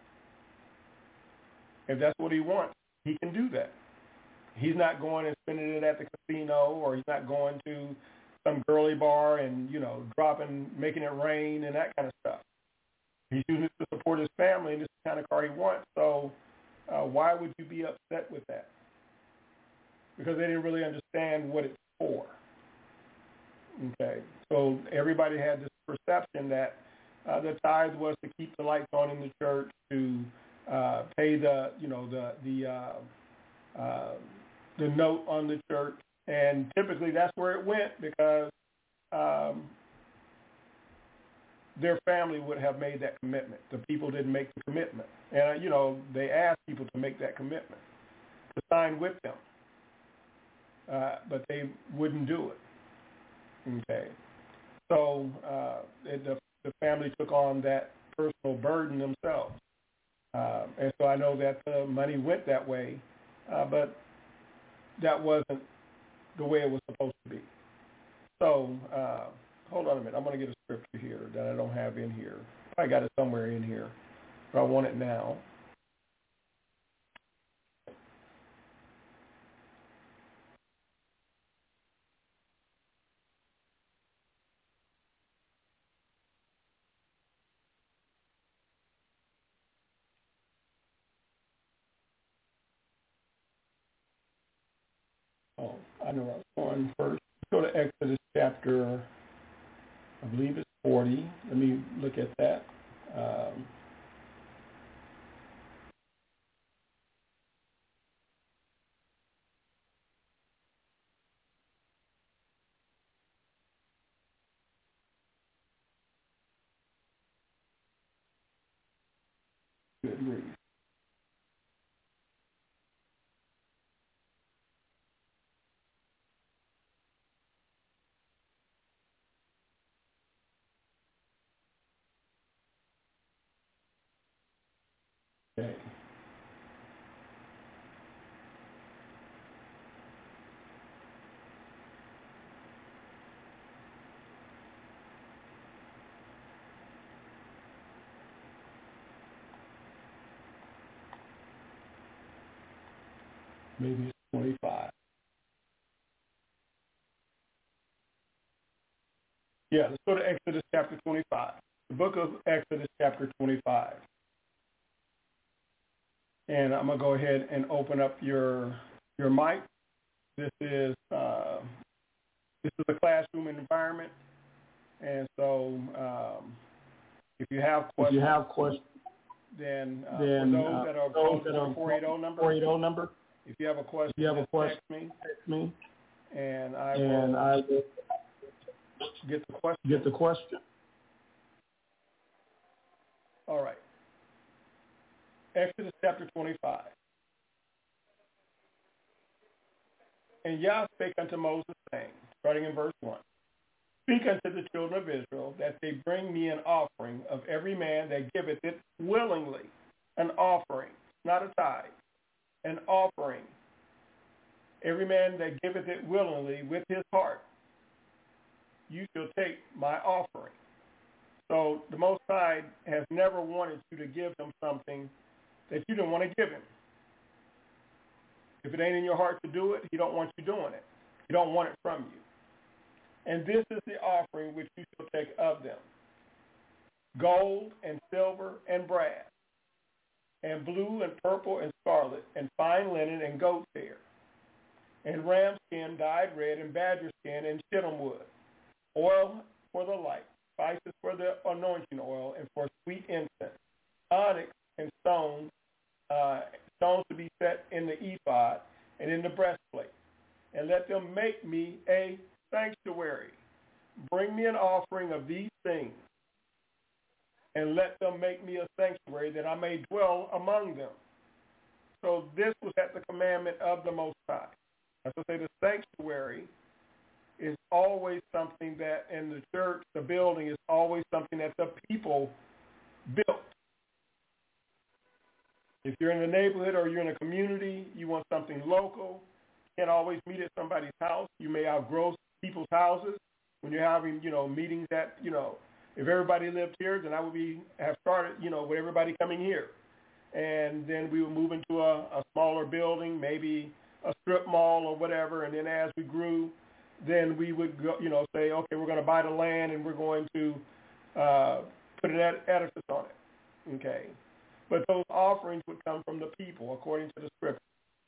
S3: If that's what he wants, he can do that. He's not going and spending it at the casino, or he's not going to some girly bar and, you know, dropping, making it rain and that kind of stuff. He's using it to support his family, and this is the kind of car he wants. So uh, why would you be upset with that? Because they didn't really understand what it's for. Okay, so everybody had this perception that uh, the tithe was to keep the lights on in the church, to uh, pay the, you know, the the uh, uh, the note on the church, and typically that's where it went because um, their family would have made that commitment. The people didn't make the commitment, and uh, you know, they asked people to make that commitment, to sign with them, uh, but they wouldn't do it. Okay, so uh, the, the family took on that personal burden themselves. Uh, and so I know that the money went that way, uh, but that wasn't the way it was supposed to be. So uh, hold on a minute. I'm going to get a scripture here that I don't have in here. I got it somewhere in here, but I want it now. Oh, I know I was going first. Let's go to Exodus chapter, I believe it's forty. Let me look at that. Um, Good grief. Okay. Maybe it's twenty-five. Yeah, let's go to Exodus chapter twenty-five. The book of Exodus chapter twenty-five. And I'm going to go ahead and open up your your mic. This is uh, this is a classroom environment. And so um, if you have questions,
S4: if you have questions
S3: then, uh,
S4: then
S3: for those
S4: uh,
S3: that are
S4: those that are
S3: four eighty number,
S4: four eighty number,
S3: if you have a question,
S4: if you have a question,
S3: text me,
S4: text me,
S3: and I
S4: and
S3: will
S4: I will
S3: get the question.
S4: Get the question.
S3: All right. Exodus chapter twenty-five. And Yah spake unto Moses, saying, starting in verse one, Speak unto the children of Israel, that they bring me an offering of every man that giveth it willingly, an offering, not a tithe, an offering. Every man that giveth it willingly with his heart, you shall take my offering. So the Most High has never wanted you to give him something that you didn't want to give him. If it ain't in your heart to do it, he don't want you doing it. He don't want it from you. And this is the offering which you shall take of them: gold and silver and brass, and blue and purple and scarlet, and fine linen and goat's hair, and ram skin dyed red, and badger skin and shittim wood, oil for the light, spices for the anointing oil, and for sweet incense, onyx and stones, uh, stones to be set in the ephod and in the breastplate. And let them make me a sanctuary. Bring me an offering of these things, and let them make me a sanctuary, that I may dwell among them. So this was at the commandment of the Most High. As I say, the sanctuary is always something that in the church, the building is always something that the people built. If you're in a neighborhood or you're in a community, you want something local, you can't always meet at somebody's house. You may outgrow people's houses when you're having, you know, meetings that, you know, if everybody lived here, then I would be have started, you know, with everybody coming here. And then we would move into a, a smaller building, maybe a strip mall or whatever. And then as we grew, then we would, go, you know, say, okay, we're going to buy the land and we're going to uh, put an edifice on it. Okay. But those offerings would come from the people according to the scripture.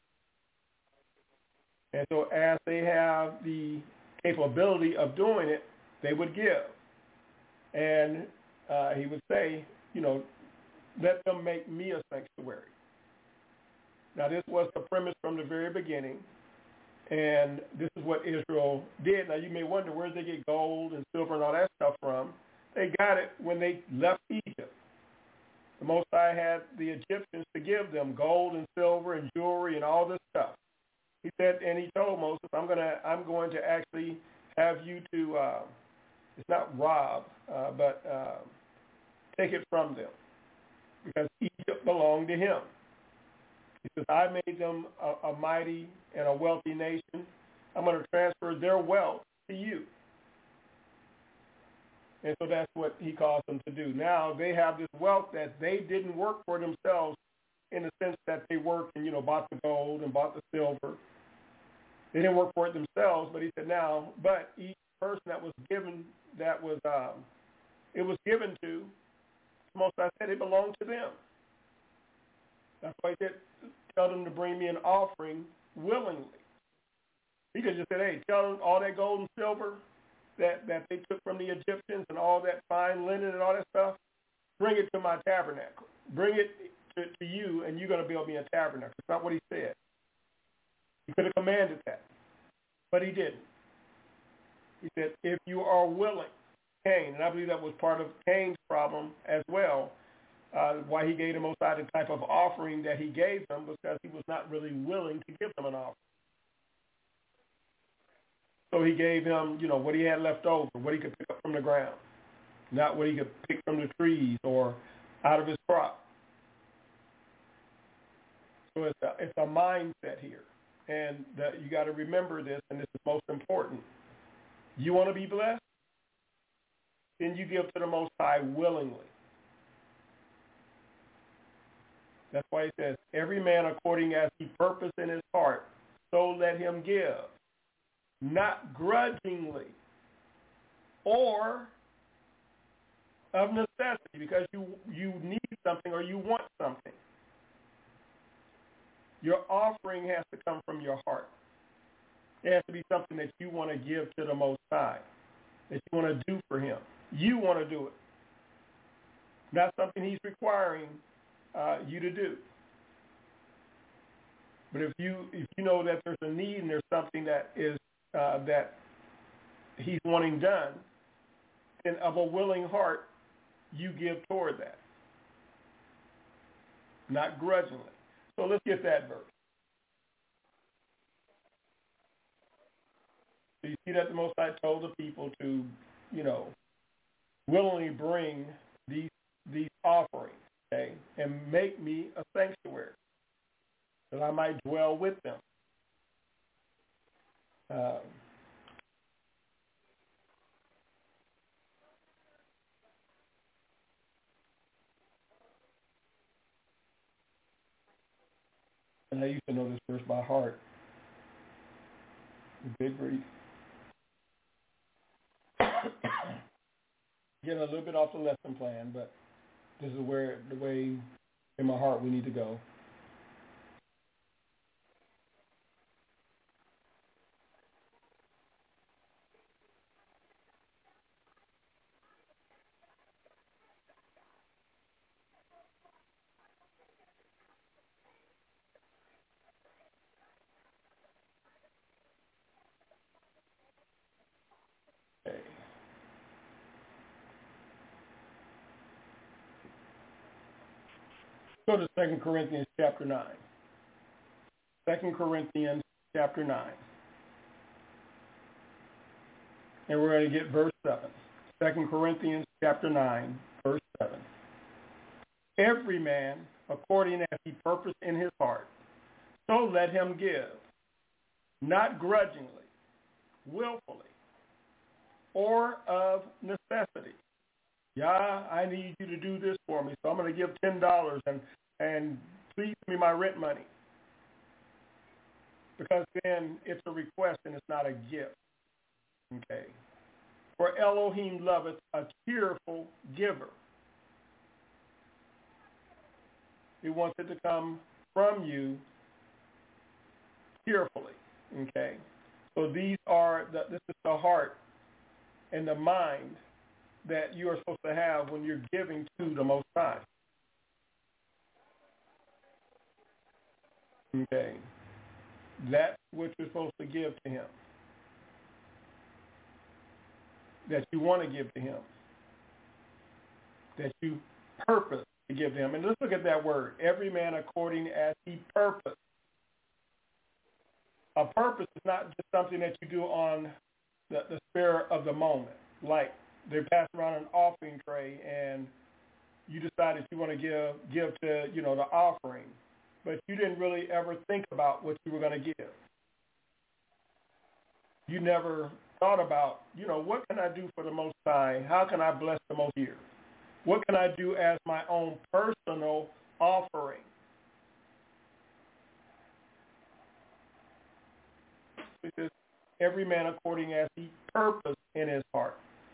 S3: And so as they have the capability of doing it, they would give. And uh, he would say, you know, let them make me a sanctuary. Now, this was the premise from the very beginning, and this is what Israel did. Now, you may wonder, where did they get gold and silver and all that stuff from? They got it when they left Egypt. The Most High had the Egyptians to give them gold and silver and jewelry and all this stuff. He said, and he told Moses, I'm gonna, I'm going to actually have you to, uh, it's not rob, uh, but uh, take it from them, because Egypt belonged to him. He says, I made them a, a mighty and a wealthy nation. I'm going to transfer their wealth to you. And so that's what he caused them to do. Now they have this wealth that they didn't work for themselves, in the sense that they worked and, you know, bought the gold and bought the silver. They didn't work for it themselves, but he said now, but each person that was given, that was, um, it was given to, most I said it belonged to them. That's why he said, tell them to bring me an offering willingly. He could just say, hey, tell them all that gold and silver that, that they took from the Egyptians and all that fine linen and all that stuff, bring it to my tabernacle. Bring it to, to you, and you're going to build me a tabernacle. It's not what he said. He could have commanded that, but he didn't. He said, if you are willing, Cain, and I believe that was part of Cain's problem as well, uh, why he gave the Most High the type of offering that he gave them was because he was not really willing to give them an offering. So he gave him, you know, what he had left over, what he could pick up from the ground, not what he could pick from the trees or out of his crop. So it's a, it's a mindset here. And that you got to remember this, and this is most important. You want to be blessed? Then you give to the Most High willingly. That's why he says, every man according as he purposed in his heart, so let him give, not grudgingly or of necessity, because you, you need something or you want something. Your offering has to come from your heart. It has to be something that you want to give to the Most High, that you want to do for him. You want to do it. Not something he's requiring uh, you to do. But if you if you know that there's a need and there's something that is uh, that he's wanting done, then of a willing heart, you give toward that, not grudgingly. So let's get that verse. So you see that the Most High told the people to, you know, willingly bring these these offerings, okay, and make me a sanctuary, that I might dwell with them. Um, and I used to know this verse by heart. The big brief. Getting a little bit off the lesson plan, but this is where the way in my heart we need to go. Okay. Go to Second Corinthians chapter nine. Second Corinthians chapter nine. And we're going to get verse seven. Second Corinthians chapter nine, verse seven. Every man, according as he purposed in his heart, so let him give, not grudgingly, willfully, or of necessity. Yeah, I need you to do this for me, so I'm going to give ten dollars and, and please give me my rent money. Because then it's a request and it's not a gift. Okay. For Elohim loveth a cheerful giver. He wants it to come from you cheerfully. Okay. So these are, the, this is the heart and the mind that you are supposed to have when you're giving to the Most High. Okay. That's what you're supposed to give to him. That you want to give to him. That you purpose to give to him. And let's look at that word. Every man according as he purposed. A purpose is not just something that you do on the, the spur of the moment. Like they pass around an offering tray and you decided you want to give give to, you know, the offering. But you didn't really ever think about what you were going to give. You never thought about, you know, what can I do for the Most High? How can I bless the Most High? What can I do as my own personal offering? Because every man according as he purposed in his heart,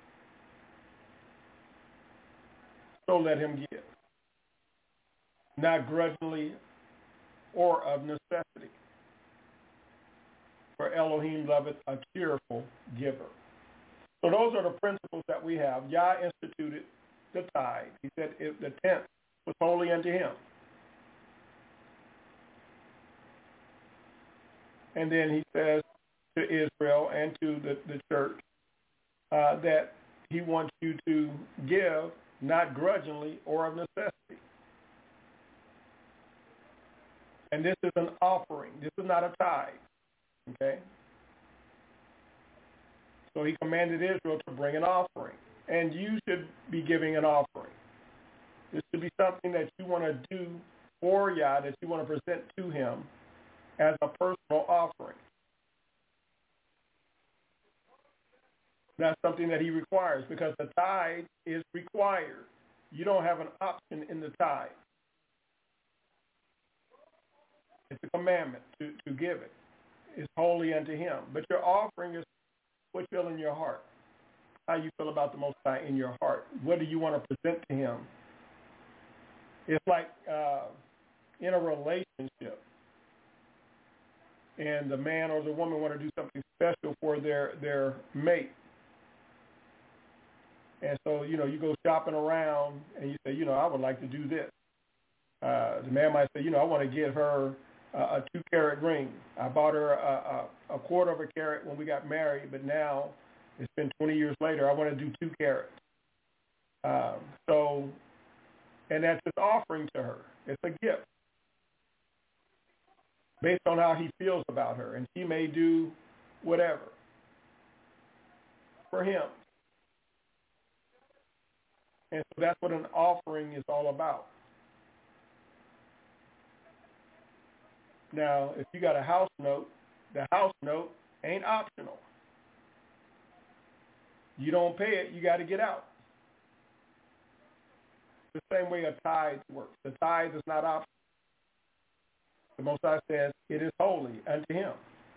S3: so let him give, not grudgingly or of necessity. For Elohim loveth a cheerful giver. So those are the principles that we have. Yah instituted the tithe. He said if the tenth was holy unto him. And then he says to Israel and to the, the church uh, that he wants you to give not grudgingly or of necessity. And this is an offering. This is not a tithe. Okay? So he commanded Israel to bring an offering. And you should be giving an offering. This should be something that you want to do for Yah, that you want to present to him as a personal offering. That's something that he requires, because the tithe is required. You don't have an option in the tithe. It's a commandment to, to give it. It's holy unto him. But your offering is what you feel in your heart. How you feel about the Most High in your heart. What do you want to present to him? It's like uh, in a relationship, and the man or the woman want to do something special for their, their mate. And so, you know, you go shopping around and you say, you know, I would like to do this. Uh, the man might say, you know, I want to give her a, a two-carat ring. I bought her a, a, a quarter of a carat when we got married, but now it's been twenty years later. I want to do two carats. Um, so, and that's his offering to her. It's a gift based on how he feels about her. And she may do whatever for him. And so that's what an offering is all about. Now, if you got a house note, the house note ain't optional. You don't pay it, you got to get out. The same way a tithe works. The tithe is not optional. The Most High says it is holy unto him.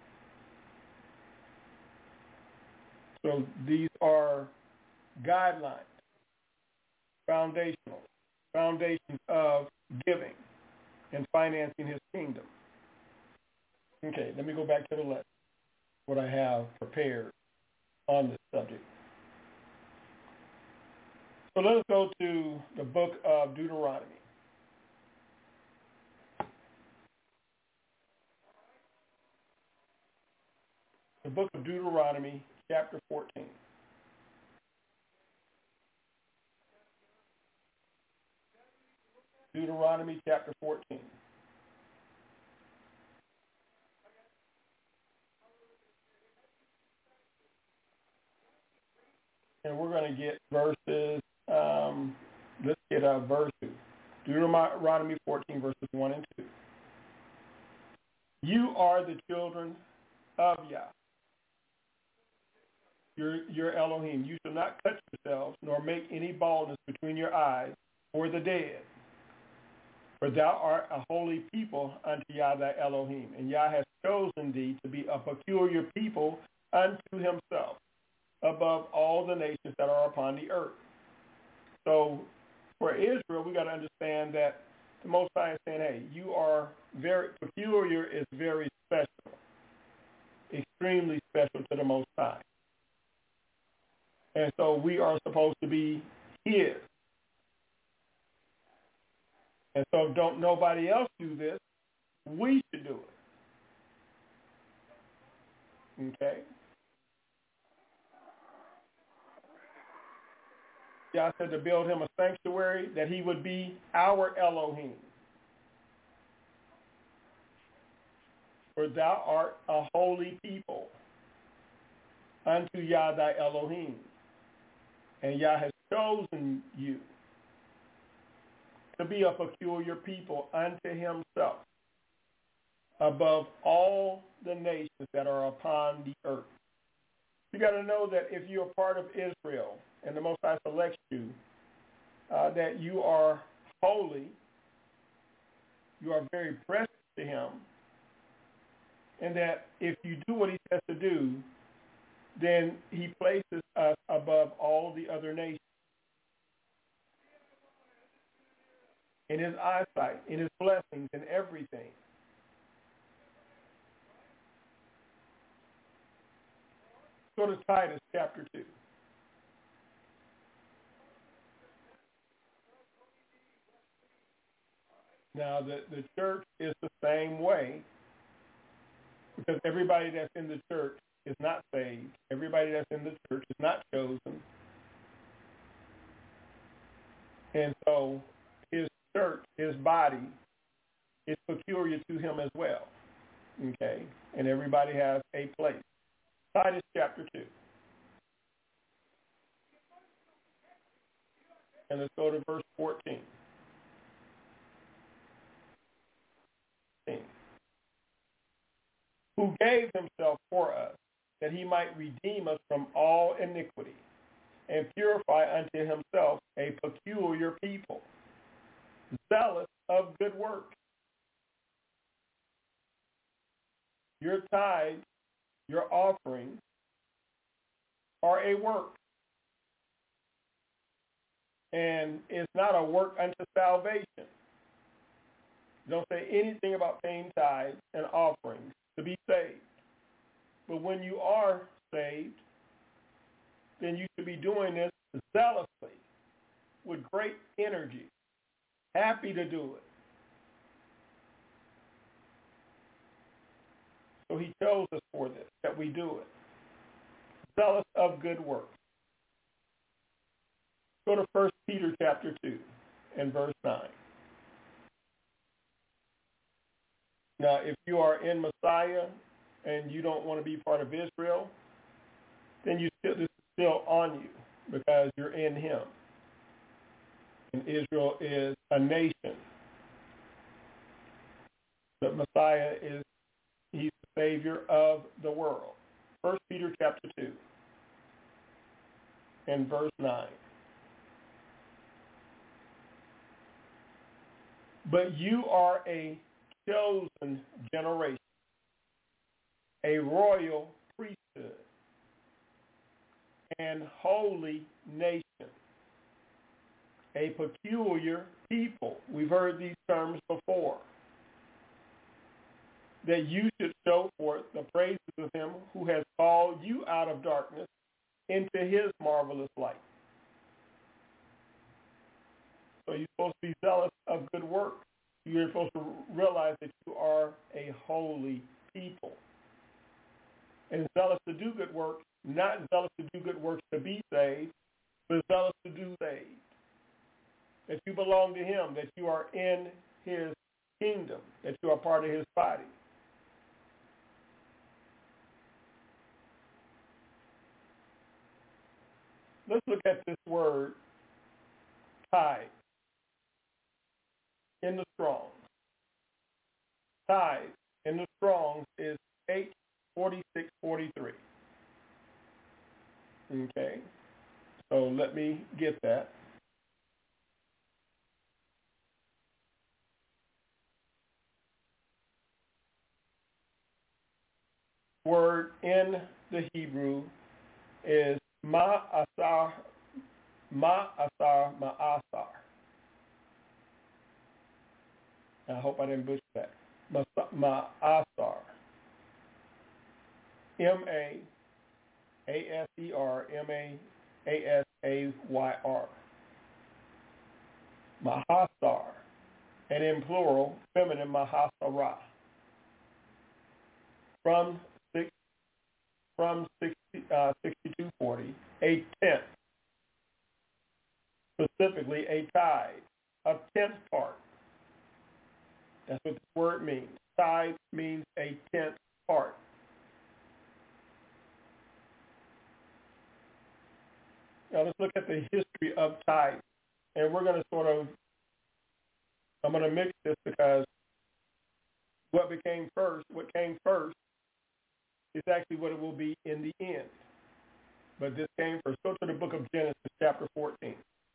S3: So these are guidelines, foundational, foundations of giving and financing his kingdom. Okay, let me go back to the lesson, what I have prepared on this subject. So let us go to the book of Deuteronomy. The book of Deuteronomy, chapter fourteen. Deuteronomy, chapter fourteen. And we're going to get verses, um, let's get uh, verse two. Deuteronomy fourteen, verses one and two. You are the children of Yah, your, your Elohim. You shall not cut yourselves, nor make any baldness between your eyes, for the dead. For thou art a holy people unto Yah thy Elohim, and Yah has chosen thee to be a peculiar people unto himself, above all the nations that are upon the earth. So for Israel, we got to understand that the Most High is saying, hey, you are very, peculiar is very special, extremely special to the Most High. And so we are supposed to be his. And so if don't nobody else do this, we should do it. Okay? Yah said to build him a sanctuary, that he would be our Elohim. For thou art a holy people unto Yah thy Elohim. And Yah has chosen you to be a peculiar people unto himself, above all the nations that are upon the earth. You got to know that if you're a part of Israel and the Most High selects you, uh, that you are holy, you are very precious to him, and that if you do what he says to do, then he places us above all the other nations. In his eyesight, in his blessings, in everything. Go to Titus chapter two. Now, the, the church is the same way, because everybody that's in the church is not saved. Everybody that's in the church is not chosen. And so his church, his body, is peculiar to him as well. Okay? And everybody has a place. Titus chapter two. And let's go to verse fourteen. Who gave himself for us, that he might redeem us from all iniquity, and purify unto himself a peculiar people, zealous of good works. Your tithes, your offerings, are a work. And it's not a work unto salvation. Don't say anything about paying tithes and offerings to be saved. But when you are saved, then you should be doing this zealously, with great energy, happy to do it. So he chose us for this, that we do it. Zealous of good works. Go to First Peter chapter two and verse nine. Now, if you are in Messiah and you don't want to be part of Israel, then you still, this is still on you because you're in him. And Israel is a nation. But Messiah is, he's the Savior of the world. First Peter chapter two and verse nine. But you are a chosen generation, a royal priesthood, and holy nation, a peculiar people. We've heard these terms before. That you should show forth the praises of him who has called you out of darkness into his marvelous light. So you're supposed to be zealous of good works. You're supposed to realize that you are a holy people. And zealous to do good works, not zealous to do good works to be saved, but zealous to do saved. That you belong to him, that you are in his kingdom, that you are part of his body. Let's look at this word, tithe, in the Strong's. Tithe in the Strong's is H forty-six forty-three. Okay, so let me get that. Word in the Hebrew is ma'asar, ma'asar, ma'asar. I hope I didn't butcher that. Ma'asar. M A A S E R, M A A S A Y R. Mahasar. And in plural, feminine, mahasara. From six, from sixty, uh, sixty-two forty, a tenth. Specifically, a tithe, a tenth part. That's what this word means. Tithe means a tenth part. Now let's look at the history of tithe. And we're going to sort of, I'm going to mix this because what became first, what came first, is actually what it will be in the end. But this came first. Go to the book of Genesis, chapter fourteen.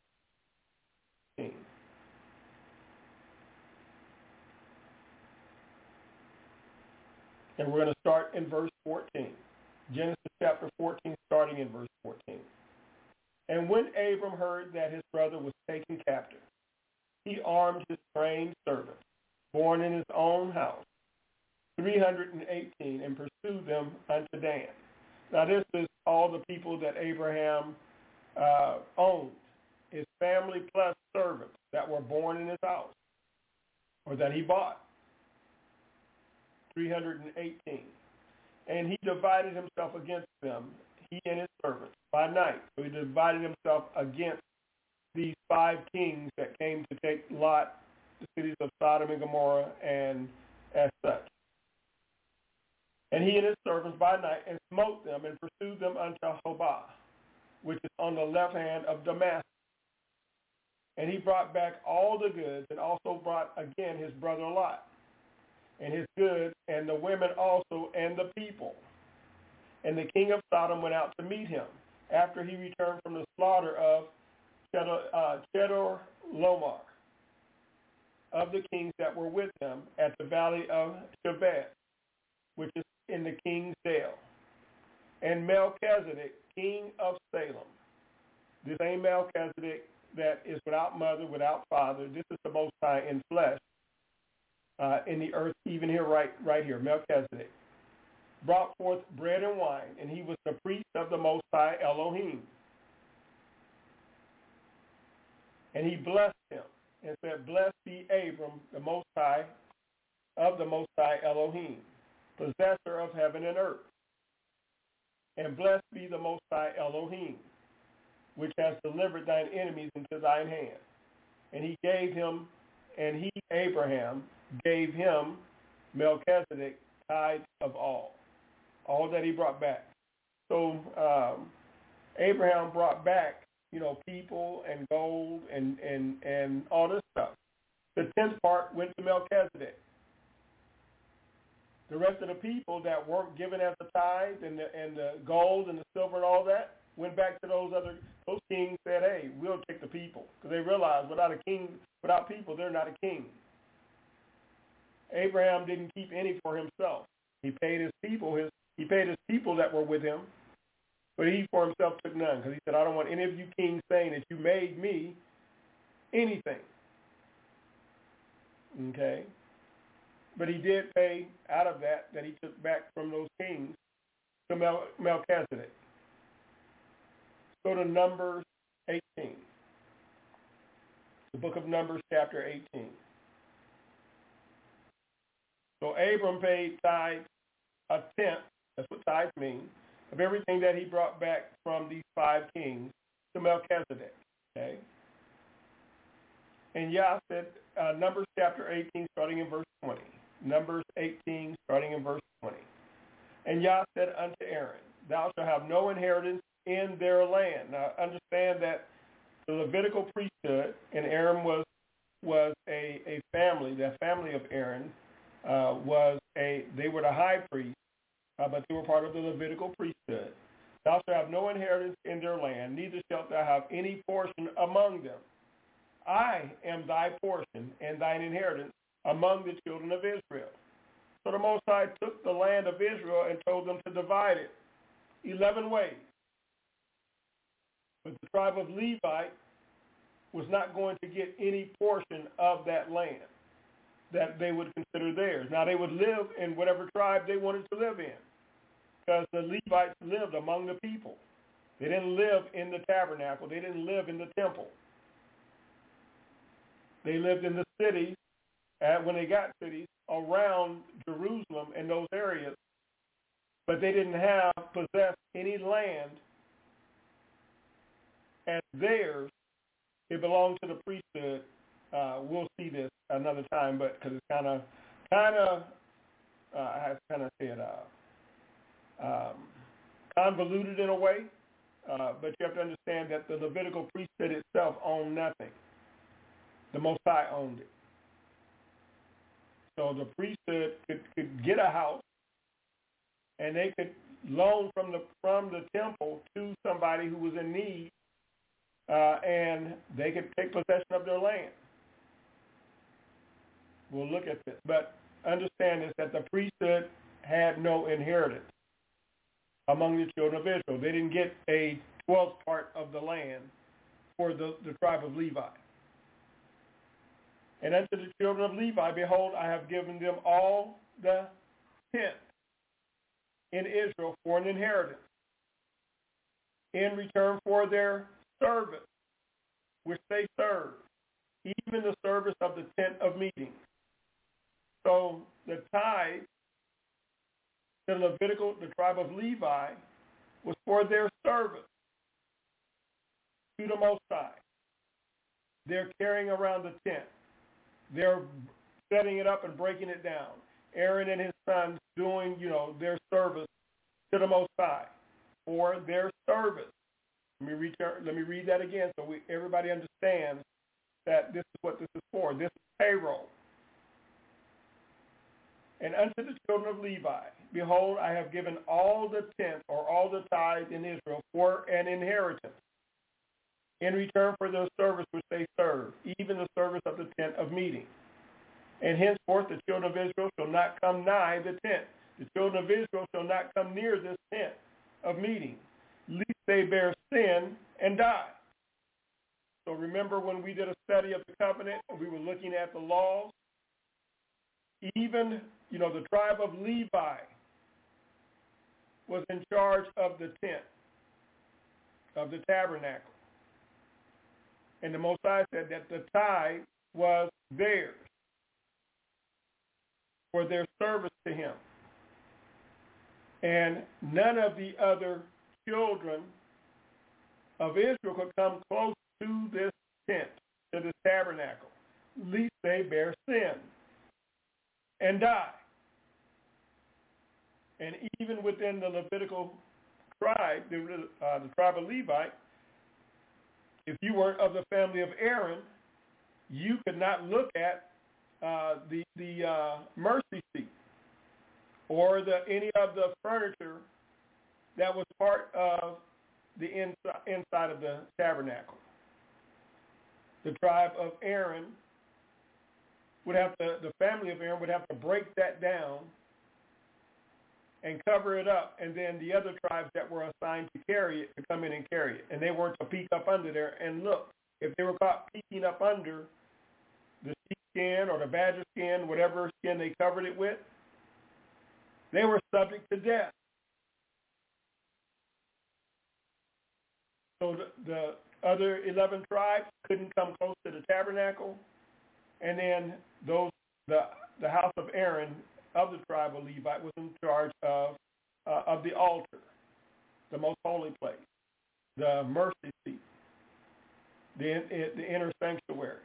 S3: And we're going to start in verse fourteen. Genesis chapter fourteen, starting in verse fourteen. And when Abram heard that his brother was taken captive, he armed his trained servants, born in his own house, three hundred eighteen, and pursued them unto Dan. Now this is all the people that Abraham uh, owned, his family plus servants that were born in his house, or that he bought. three hundred eighteen. And he divided himself against them, he and his servants, by night. So he divided himself against these five kings that came to take Lot, the cities of Sodom and Gomorrah and as such. And he and his servants by night and smote them and pursued them unto Hobah, which is on the left hand of Damascus. And he brought back all the goods and also brought again his brother Lot and his goods and the women also and the people. And the king of Sodom went out to meet him after he returned from the slaughter of Chedorlaomer of the kings that were with him at the valley of Shevet, which is in the king's dale. And Melchizedek, king of Salem, this same Melchizedek that is without mother, without father, this is the Most High in flesh, uh, in the earth, even here, right, right here, Melchizedek, brought forth bread and wine, and he was the priest of the Most High Elohim. And he blessed him and said, blessed be Abram, the Most High, of the Most High Elohim, possessor of heaven and earth. And blessed be the Most High Elohim, which has delivered thine enemies into thine hand. And he gave him, and he, Abraham, gave him, Melchizedek, tithe of all, all that he brought back. So um, Abraham brought back, you know, people and gold and, and, and all this stuff. The tenth part went to Melchizedek. The rest of the people that weren't given as a tithe and the, and the gold and the silver and all that went back to those other, those kings said, hey, we'll take the people. Because they realized without a king, without people, they're not a king. Abraham didn't keep any for himself. He paid his people, his, he paid his people that were with him, but he for himself took none because he said, I don't want any of you kings saying that you made me anything. Okay? But he did pay out of that that he took back from those kings to Mel- Melchizedek. Go to Numbers eighteen. The book of Numbers, chapter eighteen. So Abram paid tithe, a tenth, that's what tithe means, of everything that he brought back from these five kings to Melchizedek. Okay? And Yah said, uh, Numbers chapter eighteen, starting in verse twenty. Numbers eighteen, starting in verse twenty. And Yah said unto Aaron, thou shalt have no inheritance in their land. Now understand that the Levitical priesthood, and Aaron was was a, a family, the family of Aaron uh, was a, they were the high priest, uh, but they were part of the Levitical priesthood. Thou shalt have no inheritance in their land, neither shalt thou have any portion among them. I am thy portion and thine inheritance among the children of Israel. So the Most High took the land of Israel and told them to divide it eleven ways. But the tribe of Levi was not going to get any portion of that land that they would consider theirs. Now, they would live in whatever tribe they wanted to live in because the Levites lived among the people. They didn't live in the tabernacle. They didn't live in the temple. They lived in the cities, uh, when they got cities, around Jerusalem and those areas, but they didn't have, possessed any land as theirs. It belonged to the priesthood. Uh, we'll see this another time, but because it's kind of, kind of, uh, I have to kind of say it, uh, um, convoluted in a way. Uh, but you have to understand that the Levitical priesthood itself owned nothing. The Most High owned it. So the priesthood could, could get a house, and they could loan from the from the temple to somebody who was in need, uh, and they could take possession of their land. We'll look at this. But understand this, that the priesthood had no inheritance among the children of Israel. They didn't get a twelfth part of the land for the, the tribe of Levi. And unto the children of Levi, behold, I have given them all the tenth in Israel for an inheritance in return for their service, which they serve, even the service of the tent of meeting. So the tithe, the Levitical, the tribe of Levi, was for their service to the Most High. They're carrying around the tent. They're setting it up and breaking it down. Aaron and his sons doing, you know, their service to the Most High for their service. Let me read, let me read that again so we, everybody understands that this is what this is for. This is payroll. And unto the children of Levi, behold, I have given all the tenth or all the tithe in Israel for an inheritance in return for their service which they serve, even the service of the tent of meeting. And henceforth the children of Israel shall not come nigh the tent. The children of Israel shall not come near this tent of meeting, lest they bear sin and die. So remember when we did a study of the covenant, we were looking at the laws. Even, you know, the tribe of Levi was in charge of the tent, of the tabernacle. And the Most High said that the tithe was theirs for their service to him. And none of the other children of Israel could come close to this tent, to this tabernacle, lest they bear sin and die. And even within the Levitical tribe, the, uh, the tribe of Levi, if you weren't of the family of Aaron, you could not look at uh, the the uh, mercy seat or the any of the furniture that was part of the inside, inside of the tabernacle. The tribe of Aaron would have to, the family of Aaron would have to break that down and cover it up, and then the other tribes that were assigned to carry it to come in and carry it. And they weren't to peek up under there and look. If they were caught peeking up under the sheepskin or the badger skin, whatever skin they covered it with, they were subject to death. So the, the other eleven tribes couldn't come close to the tabernacle, and then those the the house of Aaron of the tribe of Levi was in charge of uh, of the altar, the most holy place, the mercy seat, the the inner sanctuary.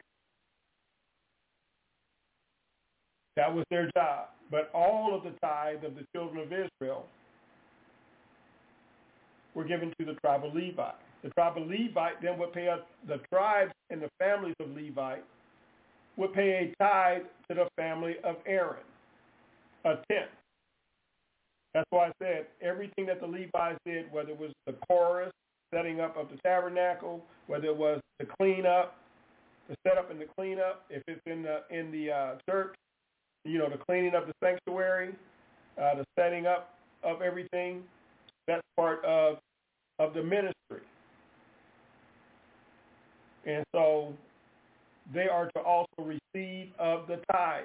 S3: That was their job. But all of the tithe of the children of Israel were given to the tribe of Levi. The tribe of Levi then would pay a, the tribes and the families of Levi would pay a tithe to the family of Aaron, a tenth. That's why I said everything that the Levites did, whether it was the chorus, setting up of the tabernacle, whether it was the cleanup, the setup and the cleanup, if it's in the in the uh, church, you know, the cleaning of the sanctuary, uh, the setting up of everything, that's part of of the ministry. And so they are to also receive of the tithe.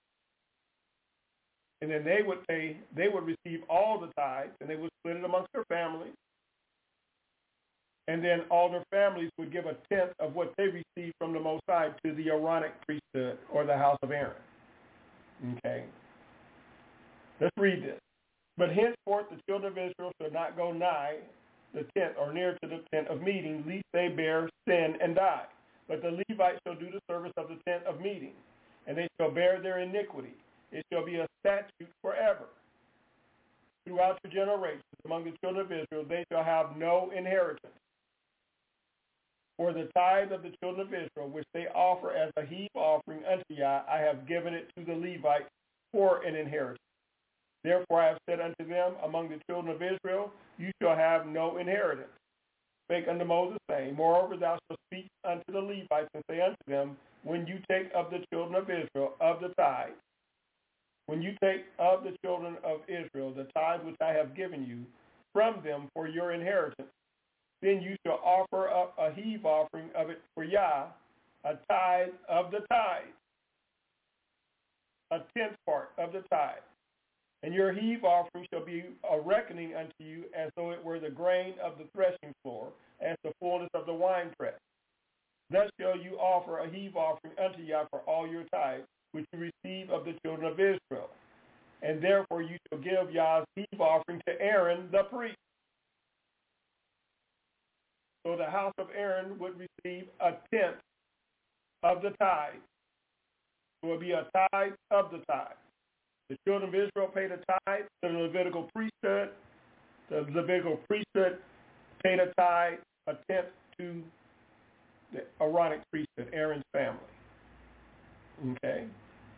S3: And then they would pay, they would receive all the tithes, and they would split it amongst their families. And then all their families would give a tenth of what they received from the Most High to the Aaronic priesthood, or the house of Aaron. Okay. Let's read this. But henceforth the children of Israel shall not go nigh the tent, or near to the tent of meeting, lest they bear sin and die. But the Levites shall do the service of the tent of meeting, and they shall bear their iniquity. It shall be a statute forever. Throughout your generations, among the children of Israel, they shall have no inheritance. For the tithe of the children of Israel, which they offer as a heave offering unto Yah, I have given it to the Levites for an inheritance. Therefore I have said unto them, among the children of Israel, you shall have no inheritance. Spake unto Moses, saying, Moreover thou shalt speak unto the Levites, and say unto them, when you take of the children of Israel of the tithe, when you take of the children of Israel the tithe which I have given you from them for your inheritance, then you shall offer up a heave offering of it for Yah, a tithe of the tithe, a tenth part of the tithe. And your heave offering shall be a reckoning unto you as though it were the grain of the threshing floor, as the fullness of the winepress. Thus shall you offer a heave offering unto Yah for all your tithes, which you receive of the children of Israel. And therefore you shall give Yah's heave offering to Aaron the priest. So the house of Aaron would receive a tenth of the tithe So it will be a tithe of the tithe. The children of Israel paid a tithe to the Levitical priesthood. The Levitical priesthood paid a tithe, a tenth to the Aaronic priesthood, Aaron's family. Okay?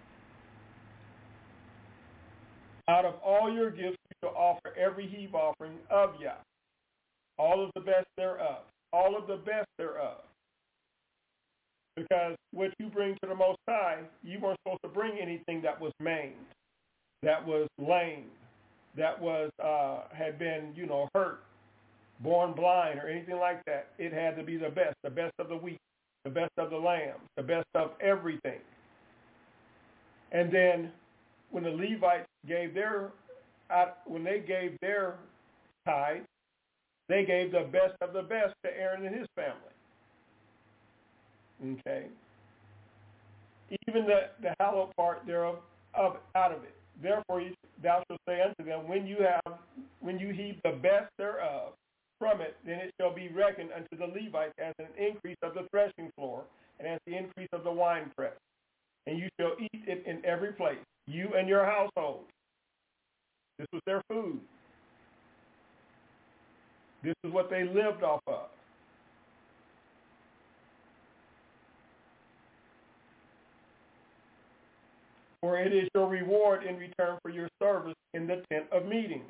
S3: Out of all your gifts, you shall offer every heave offering of Yah, all of the best thereof, all of the best thereof. Because what you bring to the Most High, you weren't supposed to bring anything that was maimed, that was lame, that was uh, had been, you know, hurt, born blind, or anything like that. It had to be the best, the best of the wheat, the best of the lambs, the best of everything. And then when the Levites gave their, when they gave their tithe, they gave the best of the best to Aaron and his family. Okay. Even the, the hallowed part thereof of out of it. Therefore thou shalt say unto them, when you have when you heap the best thereof from it, then it shall be reckoned unto the Levites as an increase of the threshing floor, and as the increase of the winepress. And you shall eat it in every place, you and your household. This was their food. This is what they lived off of. For it is your reward in return for your service in the tent of meetings.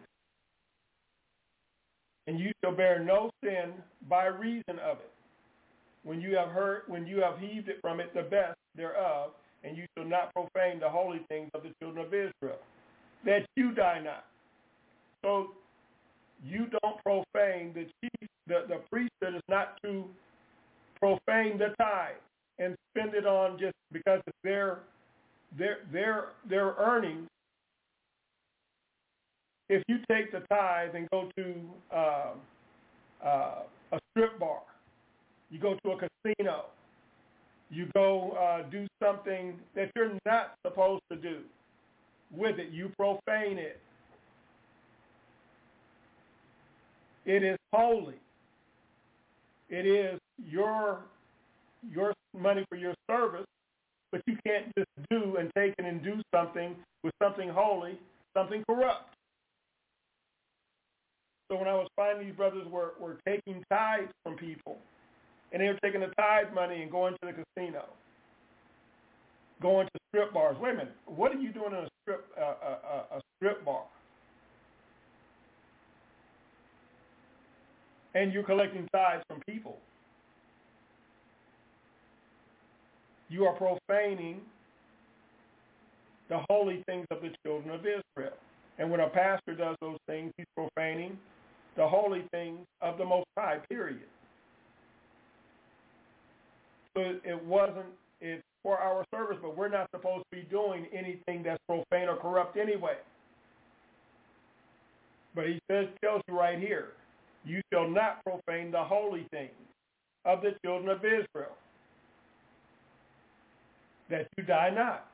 S3: And you shall bear no sin by reason of it, when you have heard, when you have heaved it from it the best thereof, and you shall not profane the holy things of the children of Israel, that you die not. So you don't profane the chief, the, the priesthood is not to profane the tithe and spend it on just because it's their their their their earnings. If you take the tithe and go to uh, uh, a strip bar, you go to a casino, you go uh, do something that you're not supposed to do with it, you profane it. It is holy. It is your your money for your service, but you can't just do and take it and do something with something holy, something corrupt. So when I was finding these brothers were, were taking tithes from people, and they were taking the tithe money and going to the casino, going to strip bars. Wait a minute, what are you doing in a strip uh, a, a strip bar? And you're collecting tithes from people. You are profaning the holy things of the children of Israel. And when a pastor does those things, he's profaning the holy things of the Most High, period. So it wasn't, it's for our service, but we're not supposed to be doing anything that's profane or corrupt anyway. But he says, tells you right here, you shall not profane the holy things of the children of Israel, that you die not.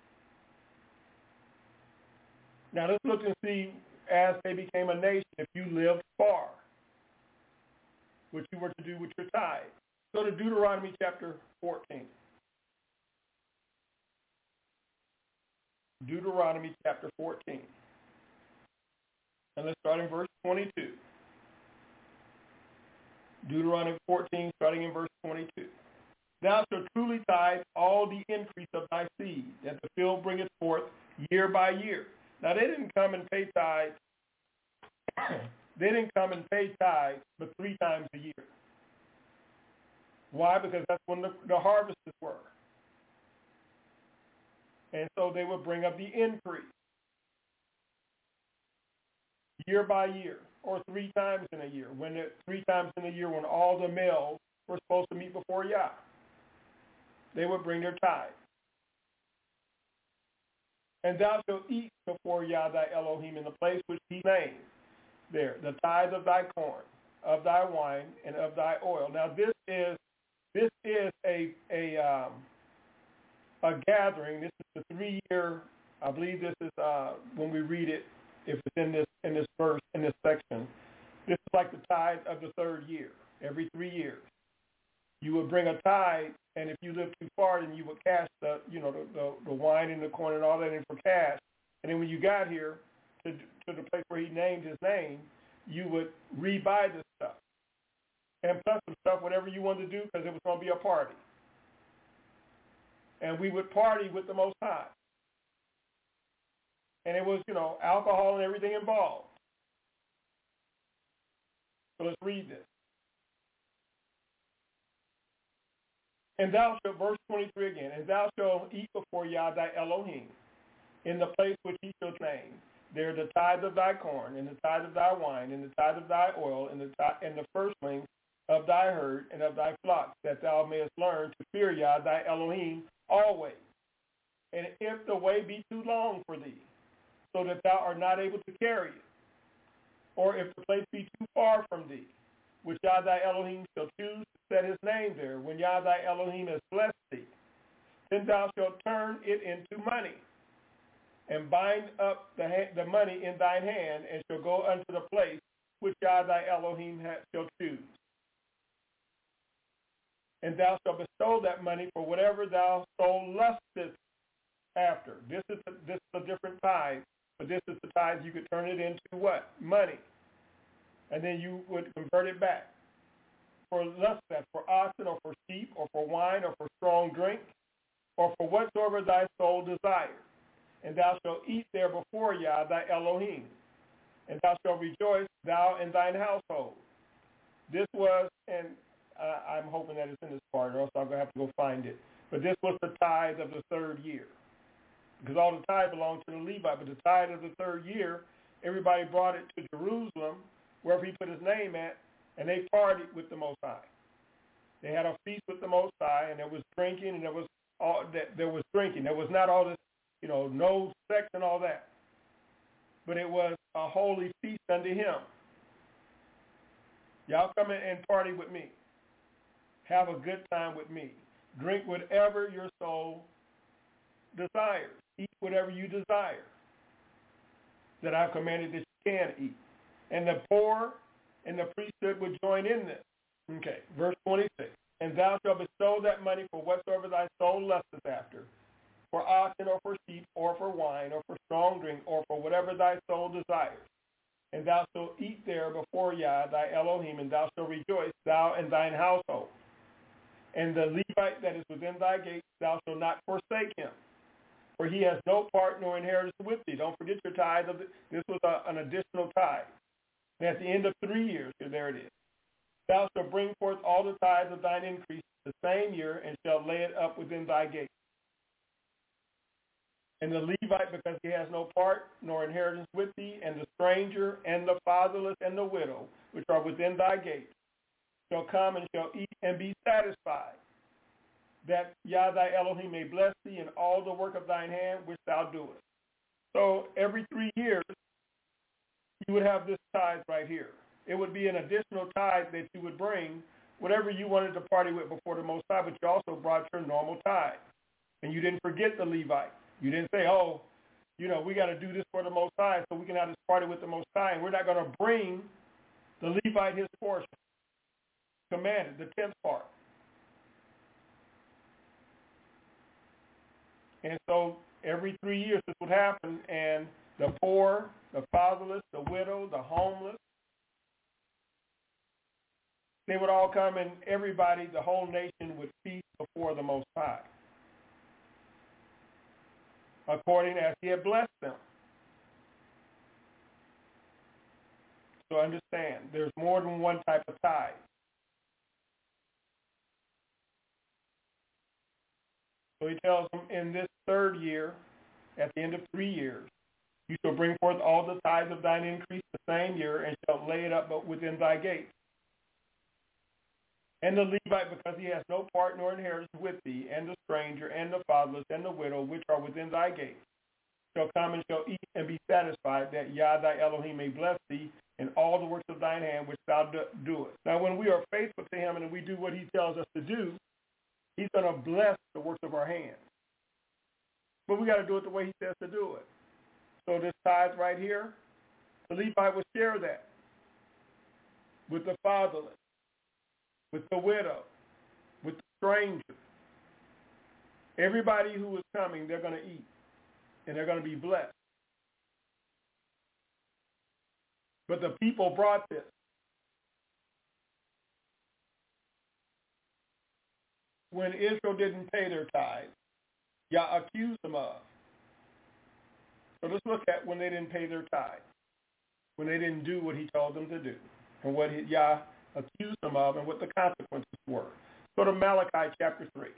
S3: Now let's look and see, as they became a nation, if you lived far, what you were to do with your tithe. Go to Deuteronomy chapter fourteen. Deuteronomy chapter fourteen. And let's start in verse twenty-two. Deuteronomy fourteen, starting in verse twenty-two. Thou shalt truly tithe all the increase of thy seed, that the field bringeth forth year by year. Now they didn't come and pay tithe. They didn't come and pay tithe but three times a year. Why? Because that's when the, the harvests were. And so they would bring up the increase year by year, or three times in a year. When it, three times in a year, when all the males were supposed to meet before Yah, they would bring their tithe. And thou shalt eat before Yah thy Elohim in the place which he named there, the tithe of thy corn, of thy wine, and of thy oil. Now this is this is a a um, a gathering. This is the three year. I believe this is uh, when we read it. If it's in this in this verse in this section, this is like the tithe of the third year, every three years. you would bring a tithe, and if you lived too far, then you would cash the, you know, the, the, the wine and the corn and all that in for cash. And then when you got here to to the place where he named his name, you would rebuy this stuff. And plus some stuff, whatever you wanted to do, because it was going to be a party. And we would party with the Most High. And it was, you know, alcohol and everything involved. So let's read this. And thou shalt, verse twenty-three again, and thou shalt eat before Yah thy Elohim, in the place which he shall name. There the tithe of thy corn, and the tithe of thy wine, and the tithe of thy oil, and the tithe, and the firstlings of thy herd and of thy flocks, that thou mayest learn to fear Yah thy Elohim always. And if the way be too long for thee, so that thou art not able to carry it, or if the place be too far from thee, which Yah thy Elohim shall choose to set his name there, when Yah thy Elohim has blessed thee, then thou shalt turn it into money, and bind up the, ha- the money in thine hand, and shall go unto the place which Yah thy Elohim ha- shall choose. And thou shalt bestow that money for whatever thou so lustest after. This is a, this is a different tithe, but this is the tithe you could turn it into what? Money. And then you would convert it back for lust, for oxen or for sheep or for wine or for strong drink or for whatsoever thy soul desires. And thou shalt eat there before Yah thy Elohim. And thou shalt rejoice, thou and thine household. This was, and uh, I'm hoping that it's in this part, or else I'm going to have to go find it. But this was the tithe of the third year. Because all the tithe belonged to the Levite. But the tithe of the third year, everybody brought it to Jerusalem, wherever he put his name at, and they partied with the Most High. They had a feast with the Most High, and there was drinking, and there was all that. There was drinking. There was not all this, you know, no sex and all that. But it was a holy feast unto him. Y'all come in and party with me. Have a good time with me. Drink whatever your soul desires. Eat whatever you desire that I've commanded that you can eat. And the poor and the priesthood would join in this. Okay, verse twenty-six. And thou shalt bestow that money for whatsoever thy soul lusteth after, for oxen or for sheep or for wine or for strong drink or for whatever thy soul desires. And thou shalt eat there before Yah thy Elohim, and thou shalt rejoice, thou and thine household. And the Levite that is within thy gates, thou shalt not forsake him, for he has no part nor inheritance with thee. Don't forget your tithe. Of the, this was a, an additional tithe. And at the end of three years, here there it is, thou shalt bring forth all the tithes of thine increase the same year, and shalt lay it up within thy gates. And the Levite, because he has no part nor inheritance with thee, and the stranger, and the fatherless, and the widow, which are within thy gates, shall come and shall eat and be satisfied, that Yah thy Elohim may bless thee in all the work of thine hand which thou doest. So every three years, you would have this tithe right here. It would be an additional tithe that you would bring, whatever you wanted to party with before the Most High, but you also brought your normal tithe. And you didn't forget the Levite. You didn't say, oh, you know, we got to do this for the Most High so we can have this party with the Most High, and we're not going to bring the Levite his portion. Commanded, the tenth part. And so every three years this would happen, and the poor, the fatherless, the widow, the homeless, they would all come, and everybody, the whole nation would feast before the Most High, according as he had blessed them. So understand, there's more than one type of tithe. So he tells them, in this third year, at the end of three years, you shall bring forth all the tithes of thine increase the same year, and shalt lay it up within thy gates. And the Levite, because he has no part nor inheritance with thee, and the stranger, and the fatherless, and the widow, which are within thy gates, shall come and shall eat and be satisfied, that Yah thy Elohim may bless thee in all the works of thine hand which thou doest. Now when we are faithful to him and we do what he tells us to do, he's going to bless the works of our hands. But we got to do it the way he says to do it. So this tithe right here, the Levite will share that with the fatherless, with the widow, strangers. Everybody who is coming, they're going to eat, and they're going to be blessed. But the people brought this. When Israel didn't pay their tithes, Yah accused them of. So let's look at when they didn't pay their tithes, when they didn't do what he told them to do, and what he, Yah accused them of, and what the consequences were. Go to Malachi chapter three.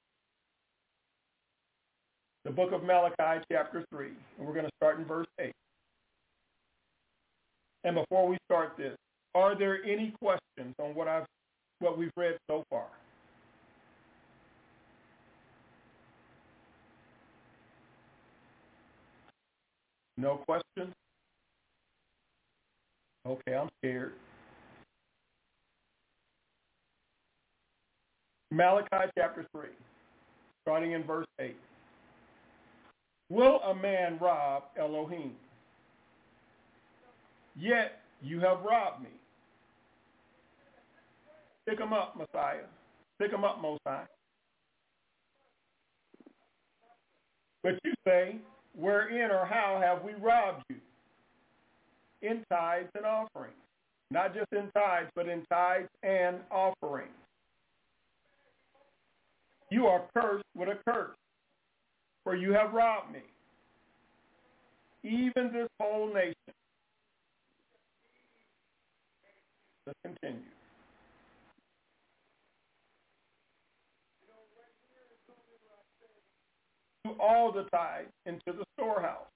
S3: The book of Malachi chapter three, and we're going to start in verse eight. And before we start this, are there any questions on what I've what we've read so far? No questions? Okay, I'm scared. Malachi chapter three, starting in verse eight. Will a man rob Elohim? Yet you have robbed me. Pick him up, Messiah. Pick him up, Most High. But you say, wherein or how have we robbed you? In tithes and offerings. Not just in tithes, but in tithes and offerings. You are cursed with a curse, for you have robbed me, even this whole nation. Let's continue. All the tithes into the storehouse.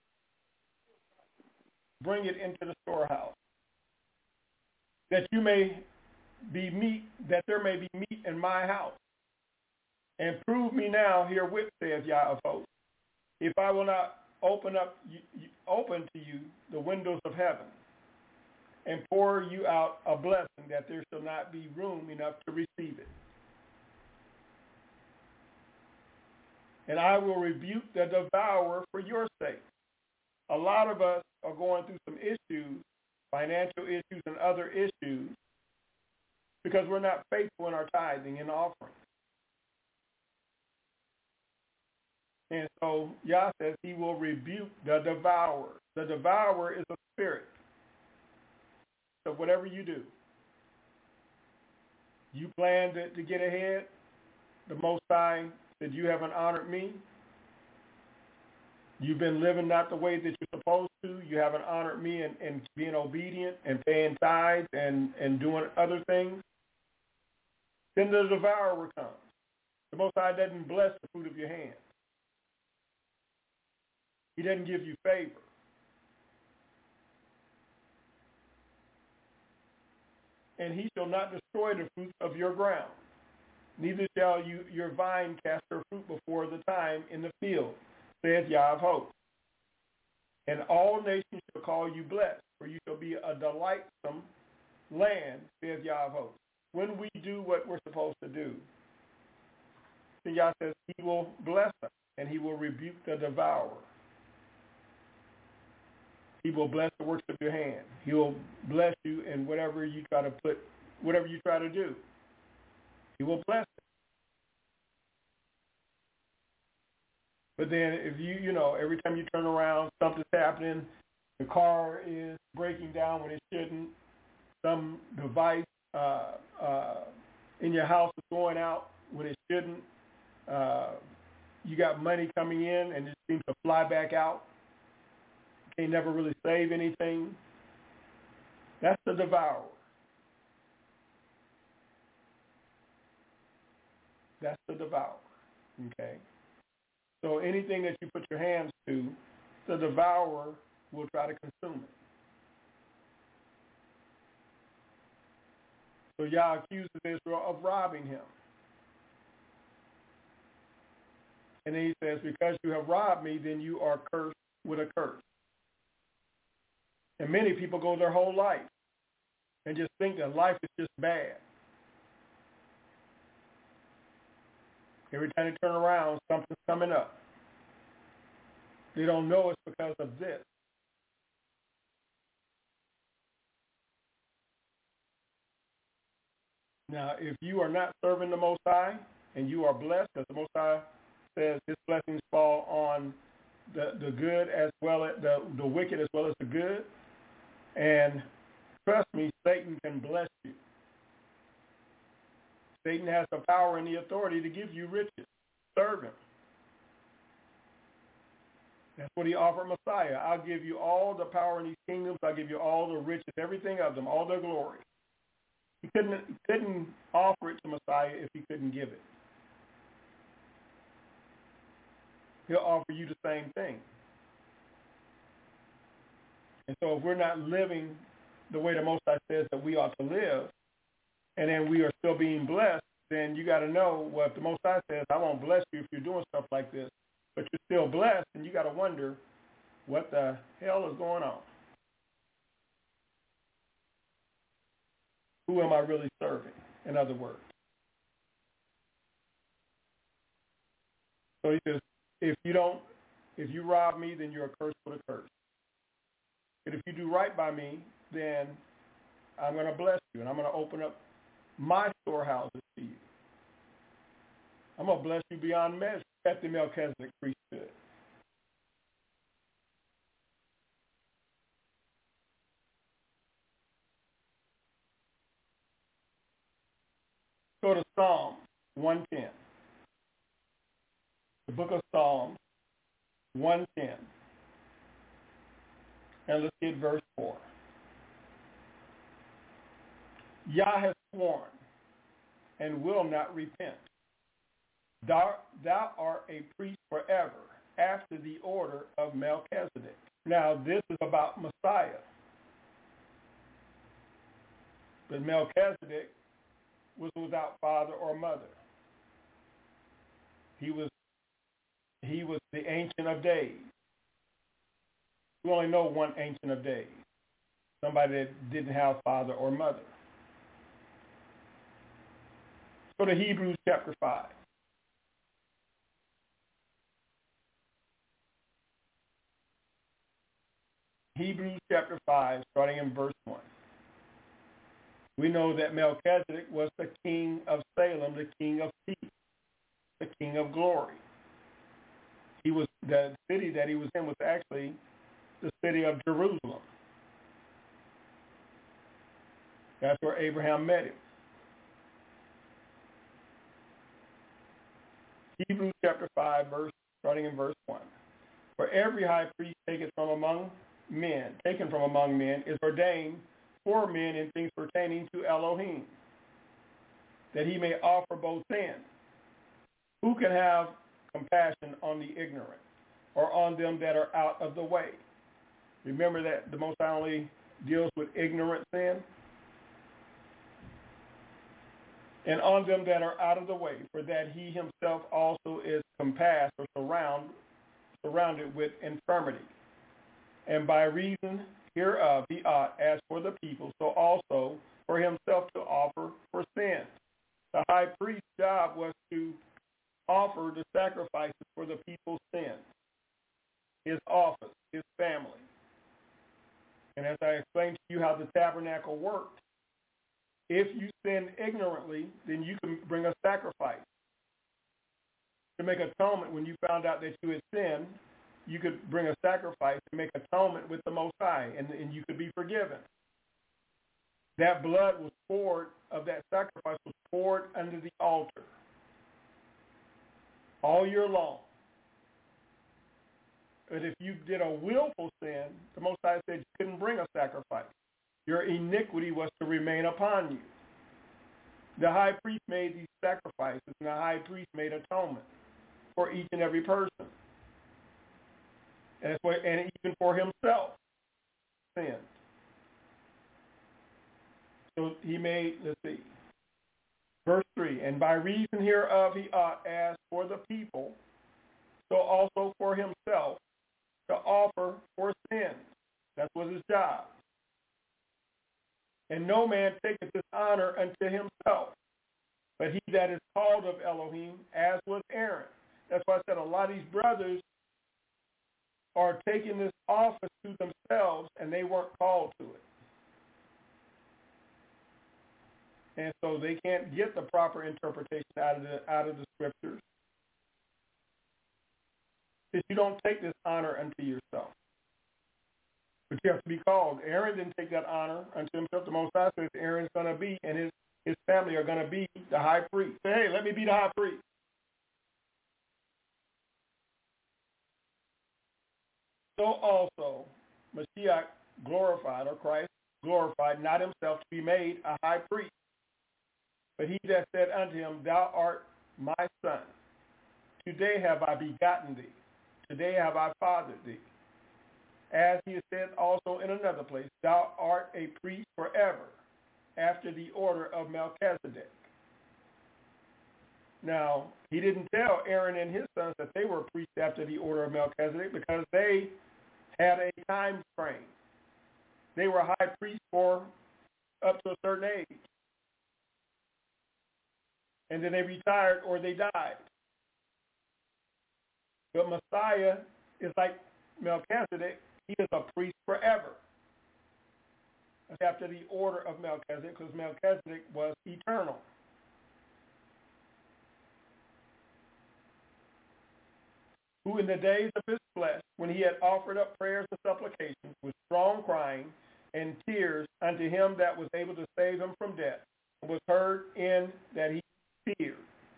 S3: Bring it into the storehouse, that you may be meat, that there may be meat in my house. And prove me now herewith, says Yah of hosts, if I will not open up, open to you the windows of heaven, and pour you out a blessing, that there shall not be room enough to receive it. And I will rebuke the devourer for your sake. A lot of us are going through some issues, financial issues and other issues, because we're not faithful in our tithing and offering. And so Yah says he will rebuke the devourer. The devourer is a spirit. So whatever you do, you plan to, to get ahead, the Most High said you haven't honored me. You've been living not the way that you're supposed to. You haven't honored me in, in being obedient and paying tithes and, and doing other things. Then the devourer comes. The Most High doesn't bless the fruit of your hands. He doesn't give you favor. And he shall not destroy the fruit of your ground. Neither shall you, your vine cast her fruit before the time in the field, saith Yah of hosts. And all nations shall call you blessed, for you shall be a delightsome land, saith Yah of hosts. When we do what we're supposed to do, then Yah says he will bless us, and he will rebuke the devourer. He will bless the works of your hand. He will bless you in whatever you try to put, whatever you try to do. He will bless it. But then if you, you know, every time you turn around, something's happening, the car is breaking down when it shouldn't, some device uh, uh, in your house is going out when it shouldn't, uh, you got money coming in and it seems to fly back out. They never really save anything. That's the devourer. That's the devourer. Okay? So anything that you put your hands to, the devourer will try to consume it. So Yah accuses Israel of robbing him. And then he says, because you have robbed me, then you are cursed with a curse. And many people go their whole life and just think that life is just bad. Every time they turn around, something's coming up. They don't know it's because of this. Now, if you are not serving the Most High and you are blessed, because the Most High says his blessings fall on the, the good as well as the, the wicked as well as the good. And trust me, Satan can bless you. Satan has the power and the authority to give you riches. Serve him. That's what he offered Messiah. I'll give you all the power in these kingdoms. I'll give you all the riches, everything of them, all their glory. He couldn't, he couldn't offer it to Messiah if he couldn't give it. He'll offer you the same thing. And so if we're not living the way the Most High says that we ought to live, and then we are still being blessed, then you got to know, well, if the Most High says, I won't bless you if you're doing stuff like this, but you're still blessed, and you got to wonder what the hell is going on. Who am I really serving, in other words? So he says, if you don't, if you rob me, then you're a curse with a curse. But if you do right by me, then I'm going to bless you, and I'm going to open up my storehouses to you. I'm going to bless you beyond measure at the Melchizedek priesthood. Go to Psalm one ten. The book of Psalms one ten. And let's get verse four. Yah has sworn and will not repent. Thou, thou art a priest forever after the order of Melchizedek. Now this is about Messiah. But Melchizedek was without father or mother. He was he was the Ancient of Days. We only know one Ancient of Days. Somebody that didn't have father or mother. Go to Hebrews chapter five. Hebrews chapter five, starting in verse one. We know that Melchizedek was the king of Salem, the king of peace, the king of glory. He was, the city that he was in was actually the city of Jerusalem. That's where Abraham met him. Hebrews chapter five, verse starting in verse one. For every high priest taken from among men, taken from among men, is ordained for men in things pertaining to Elohim, that he may offer both sins. Who can have compassion on the ignorant, or on them that are out of the way? Remember that the Most High only deals with ignorant sin. And on them that are out of the way, for that he himself also is compassed or surround, surrounded with infirmity. And by reason hereof he ought, as for the people, so also for himself to offer for sin. The high priest's job was to offer the sacrifices for the people's sins, his office, his family. And as I explained to you how the tabernacle worked, if you sin ignorantly, then you can bring a sacrifice. To make atonement when you found out that you had sinned, you could bring a sacrifice to make atonement with the Most High, and, and you could be forgiven. That blood was poured, of that sacrifice was poured under the altar all year long. But if you did a willful sin, the Most High said you couldn't bring a sacrifice. Your iniquity was to remain upon you. The high priest made these sacrifices, and the high priest made atonement for each and every person. And, it's what, and even for himself, sin. So he made, let's see, verse three, and by reason hereof he ought, as for the people, so also for himself, to offer for sins. That was his job. And no man taketh this honor unto himself, but he that is called of Elohim, as was Aaron. That's why I said a lot of these brothers are taking this office to themselves, and they weren't called to it. And so they can't get the proper interpretation out of the out of the scriptures. That you don't take this honor unto yourself. But you have to be called. Aaron didn't take that honor unto himself. The Most High says Aaron's going to be, and his, his family are going to be the high priest. Say, hey, let me be the high priest. So also, Mashiach glorified, or Christ glorified, not himself to be made a high priest. But he that said unto him, thou art my son. Today have I begotten thee. Today have I fathered thee. As he has said also in another place, thou art a priest forever, after the order of Melchizedek. Now, he didn't tell Aaron and his sons that they were priests after the order of Melchizedek because they had a time frame. They were high priests for up to a certain age. And then they retired or they died. But Messiah is like Melchizedek. He is a priest forever. That's after the order of Melchizedek, because Melchizedek was eternal. Who in the days of his flesh, when he had offered up prayers and supplications with strong crying and tears unto him that was able to save him from death, was heard in that he feared.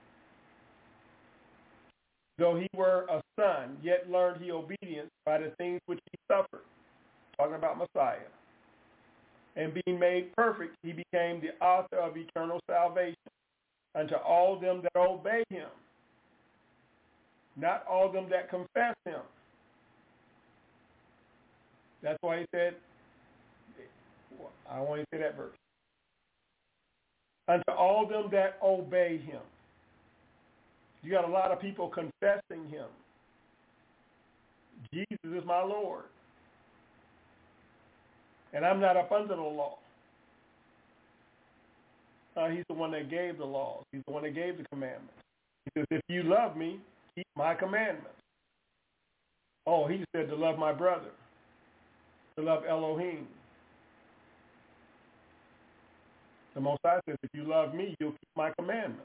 S3: Though he were a son, yet learned he obedience by the things which he suffered. Talking about Messiah. And being made perfect, he became the author of eternal salvation unto all them that obey him. Not all them that confess him. That's why he said, I want to say that verse. Unto all them that obey him. You got a lot of people confessing him. Jesus is my Lord. And I'm not up under the law. Uh, he's the one that gave the laws. He's the one that gave the commandments. He says, if you love me, keep my commandments. Oh, he said to love my brother, to love Elohim. The Most High says, if you love me, you'll keep my commandments.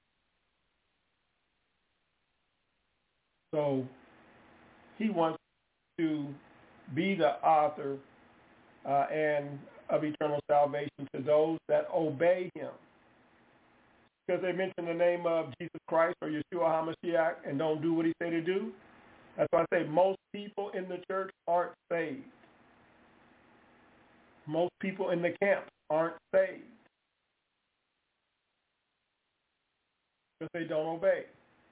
S3: So he wants to be the author uh, and of eternal salvation to those that obey him. Because they mention the name of Jesus Christ or Yeshua HaMashiach and don't do what he said to do. That's why I say most people in the church aren't saved. Most people in the camp aren't saved. Because they don't obey.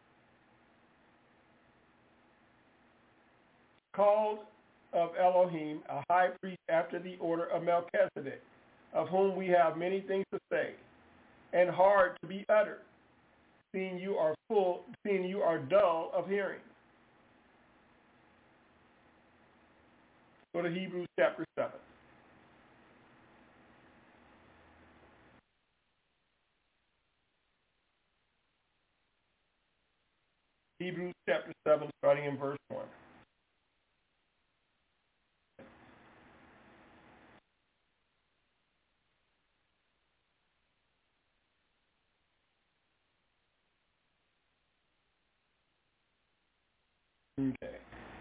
S3: Called of Elohim, a high priest after the order of Melchizedek, of whom we have many things to say, and hard to be uttered, seeing you are full, seeing you are dull of hearing. Go to Hebrews chapter seven. Hebrews chapter seven, starting in verse one. Okay.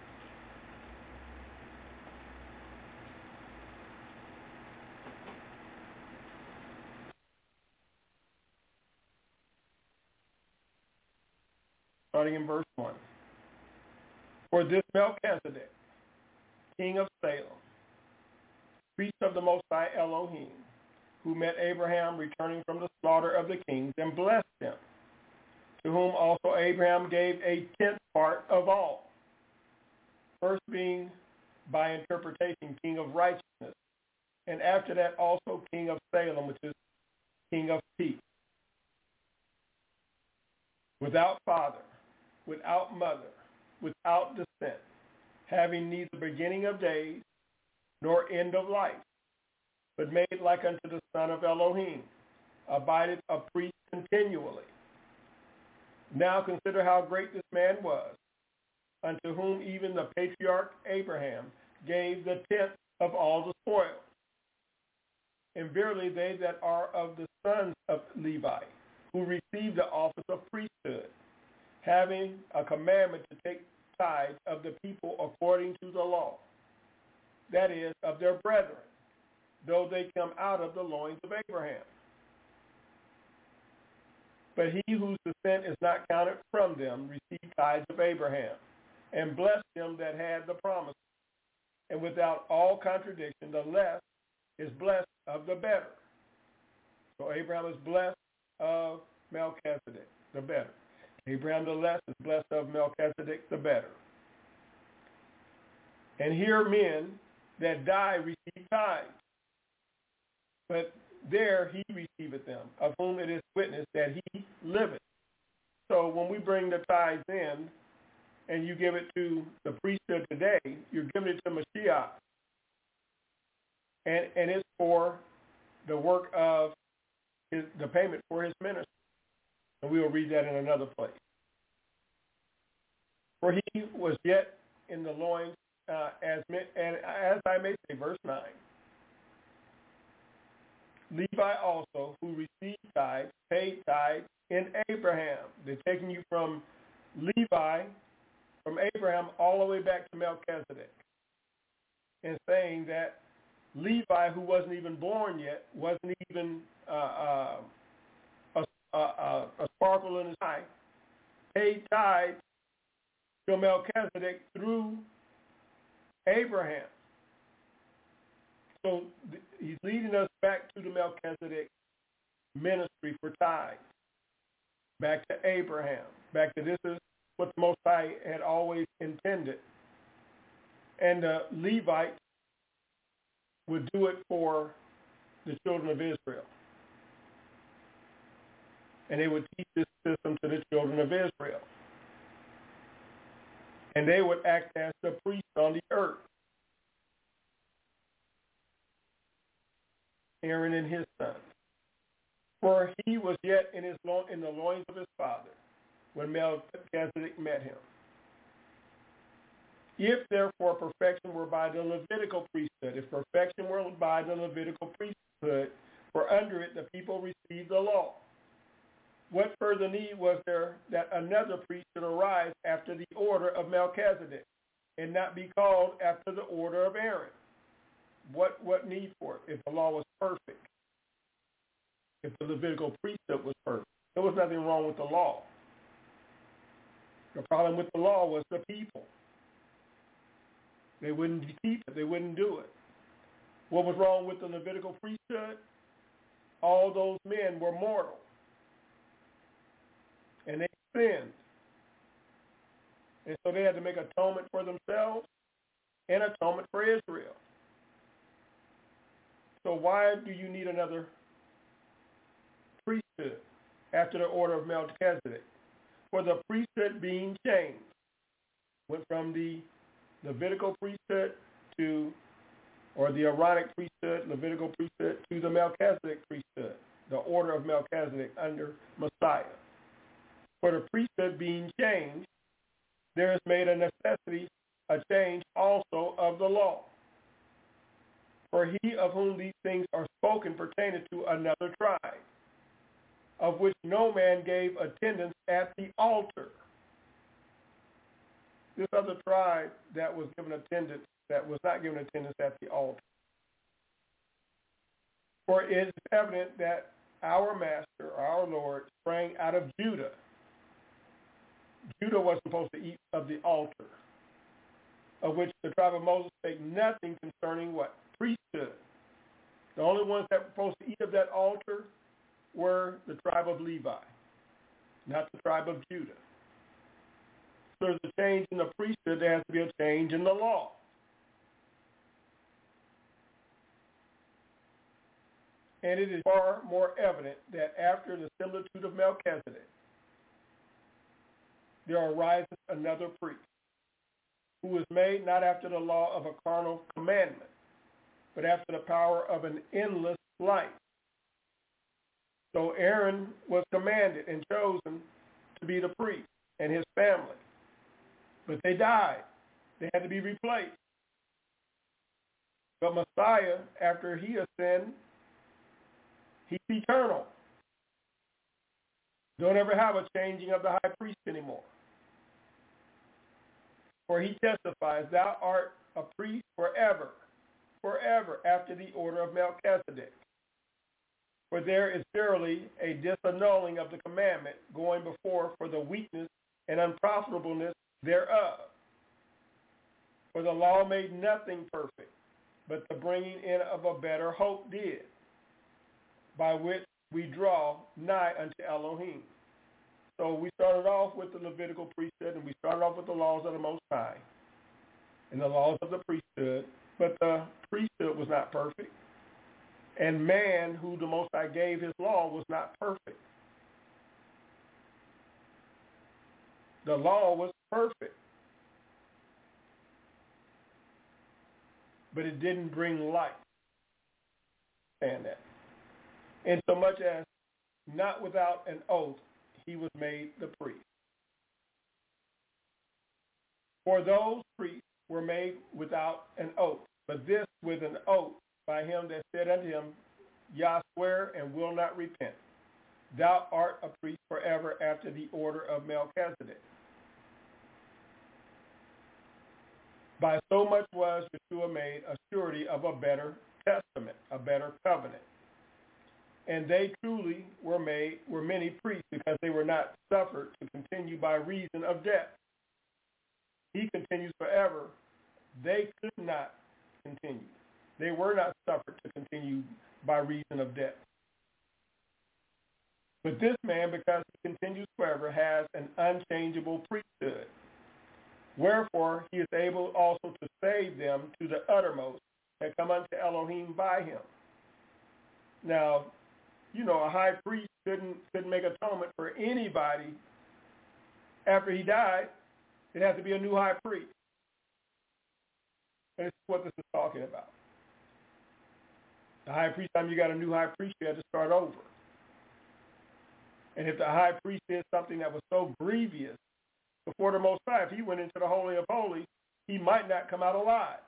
S3: Starting in verse one. For this Melchizedek, king of Salem, priest of the Most High Elohim, who met Abraham returning from the slaughter of the kings and blessed him, to whom also Abraham gave a tenth part of all. First being by interpretation king of righteousness, and after that also king of Salem, which is king of peace. Without father, without mother, without descent, having neither beginning of days nor end of life, but made like unto the Son of Elohim, abideth a priest continually. Now consider how great this man was, unto whom even the patriarch Abraham gave the tenth of all the spoil. And verily they that are of the sons of Levi, who receive the office of priesthood, having a commandment to take tithes of the people according to the law, that is, of their brethren, though they come out of the loins of Abraham. But he whose descent is not counted from them received tithes of Abraham, and blessed him that had the promise. And without all contradiction, the less is blessed of the better. So Abraham is blessed of Melchizedek, the better. Abraham the less is blessed of Melchizedek, the better. And here men that die receive tithes, but there he receiveth them, of whom it is witnessed that he liveth. So when we bring the tithes in, and you give it to the priesthood today, you're giving it to Mashiach. And, and it's for the work of his, the payment for his ministry. And we will read that in another place. For he was yet in the loins, uh, as and as I may say, verse nine. Levi also, who received tithes, paid tithes in Abraham. They're taking you from Levi, from Abraham, all the way back to Melchizedek, and saying that Levi, who wasn't even born yet, wasn't even uh, uh, a, a, a, a sparkle in his eye, paid tithes to Melchizedek through Abraham. So th- he's leading us back to the Melchizedek ministry for tithes, back to Abraham, back to this is what the Most High had always intended. And the Levites would do it for the children of Israel. And they would teach this system to the children of Israel. And they would act as the priests on the earth. Aaron and his sons. For he was yet in his lo- in the loins of his father when Melchizedek met him. If therefore perfection were by the Levitical priesthood, if perfection were by the Levitical priesthood, for under it the people received the law, what further need was there that another priest should arise after the order of Melchizedek, and not be called after the order of Aaron? What what need for it if the law was perfect? If the Levitical priesthood was perfect? There was nothing wrong with the law. The problem with the law was the people. They wouldn't keep it. They wouldn't do it. What was wrong with the Levitical priesthood? All those men were mortal. And they sinned. And so they had to make atonement for themselves and atonement for Israel. So why do you need another priesthood after the order of Melchizedek? For the priesthood being changed. Went from the Levitical priesthood to, or the Aaronic priesthood, Levitical priesthood, to the Melchizedek priesthood, the order of Melchizedek under Messiah. For the priesthood being changed, there is made a necessity, a change also of the law. For he of whom these things are spoken pertained to another tribe, of which no man gave attendance at the altar. This other tribe that was given attendance, that was not given attendance at the altar. For it is evident that our master, our Lord, sprang out of Judah. Judah was supposed to eat of the altar, of which the tribe of Moses spake nothing concerning what? Priesthood. The only ones that were supposed to eat of that altar were the tribe of Levi, not the tribe of Judah. So there's a change in the priesthood, there has to be a change in the law. And it is far more evident that after the similitude of Melchizedek, there arises another priest, who is made not after the law of a carnal commandment, but after the power of an endless life. So Aaron was commanded and chosen to be the priest and his family. But they died. They had to be replaced. But Messiah, after he ascended, He's eternal. Don't ever have a changing of the high priest anymore. For he testifies, thou art a priest forever, forever after the order of Melchizedek. For there is verily a disannulling of the commandment going before for the weakness and unprofitableness thereof. For the law made nothing perfect, but the bringing in of a better hope did, by which we draw nigh unto Elohim. So we started off with the Levitical priesthood, and we started off with the laws of the Most High and the laws of the priesthood, but the priesthood was not perfect. And man, who the Most High gave his law, was not perfect. The law was perfect, but it didn't bring life. Understand that. And so much as not without an oath, he was made the priest. For those priests were made without an oath, but this with an oath by him that said unto him, Yah swear and will not repent. Thou art a priest forever after the order of Melchizedek. By so much was Yeshua made a surety of a better testament, a better covenant. And they truly were made, were many priests, because they were not suffered to continue by reason of death. He continues forever. They could not continue. They were not suffered to continue by reason of death. But this man, because he continues forever, has an unchangeable priesthood. Wherefore he is able also to save them to the uttermost that come unto Elohim by him. Now, you know, a high priest couldn't couldn't make atonement for anybody after he died. It had to be a new high priest. And this is what this is talking about. The high priest, time you got a new high priest, you had to start over. And if the high priest did something that was so grievous before the Most High, if he went into the Holy of Holies, he might not come out alive.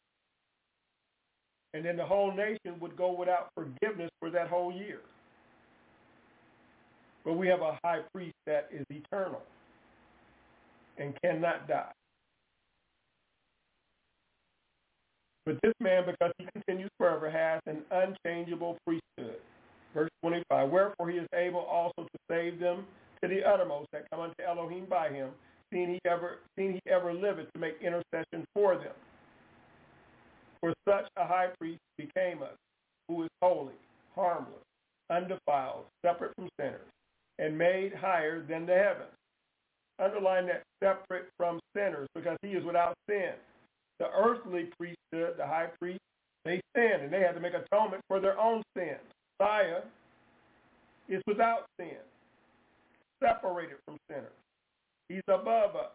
S3: And then the whole nation would go without forgiveness for that whole year. But we have a high priest that is eternal and cannot die. But this man, because he continues forever, has an unchangeable priesthood. Verse twenty-five, wherefore he is able also to save them to the uttermost that come unto Elohim by him, seeing he ever, seeing he ever liveth to make intercession for them. For such a high priest became us, who is holy, harmless, undefiled, separate from sinners, and made higher than the heavens. Underline that, separate from sinners, because he is without sin. The earthly priesthood, the high priest, they sinned, and they had to make atonement for their own sins. Messiah is without sin, separated from sinners. He's above us,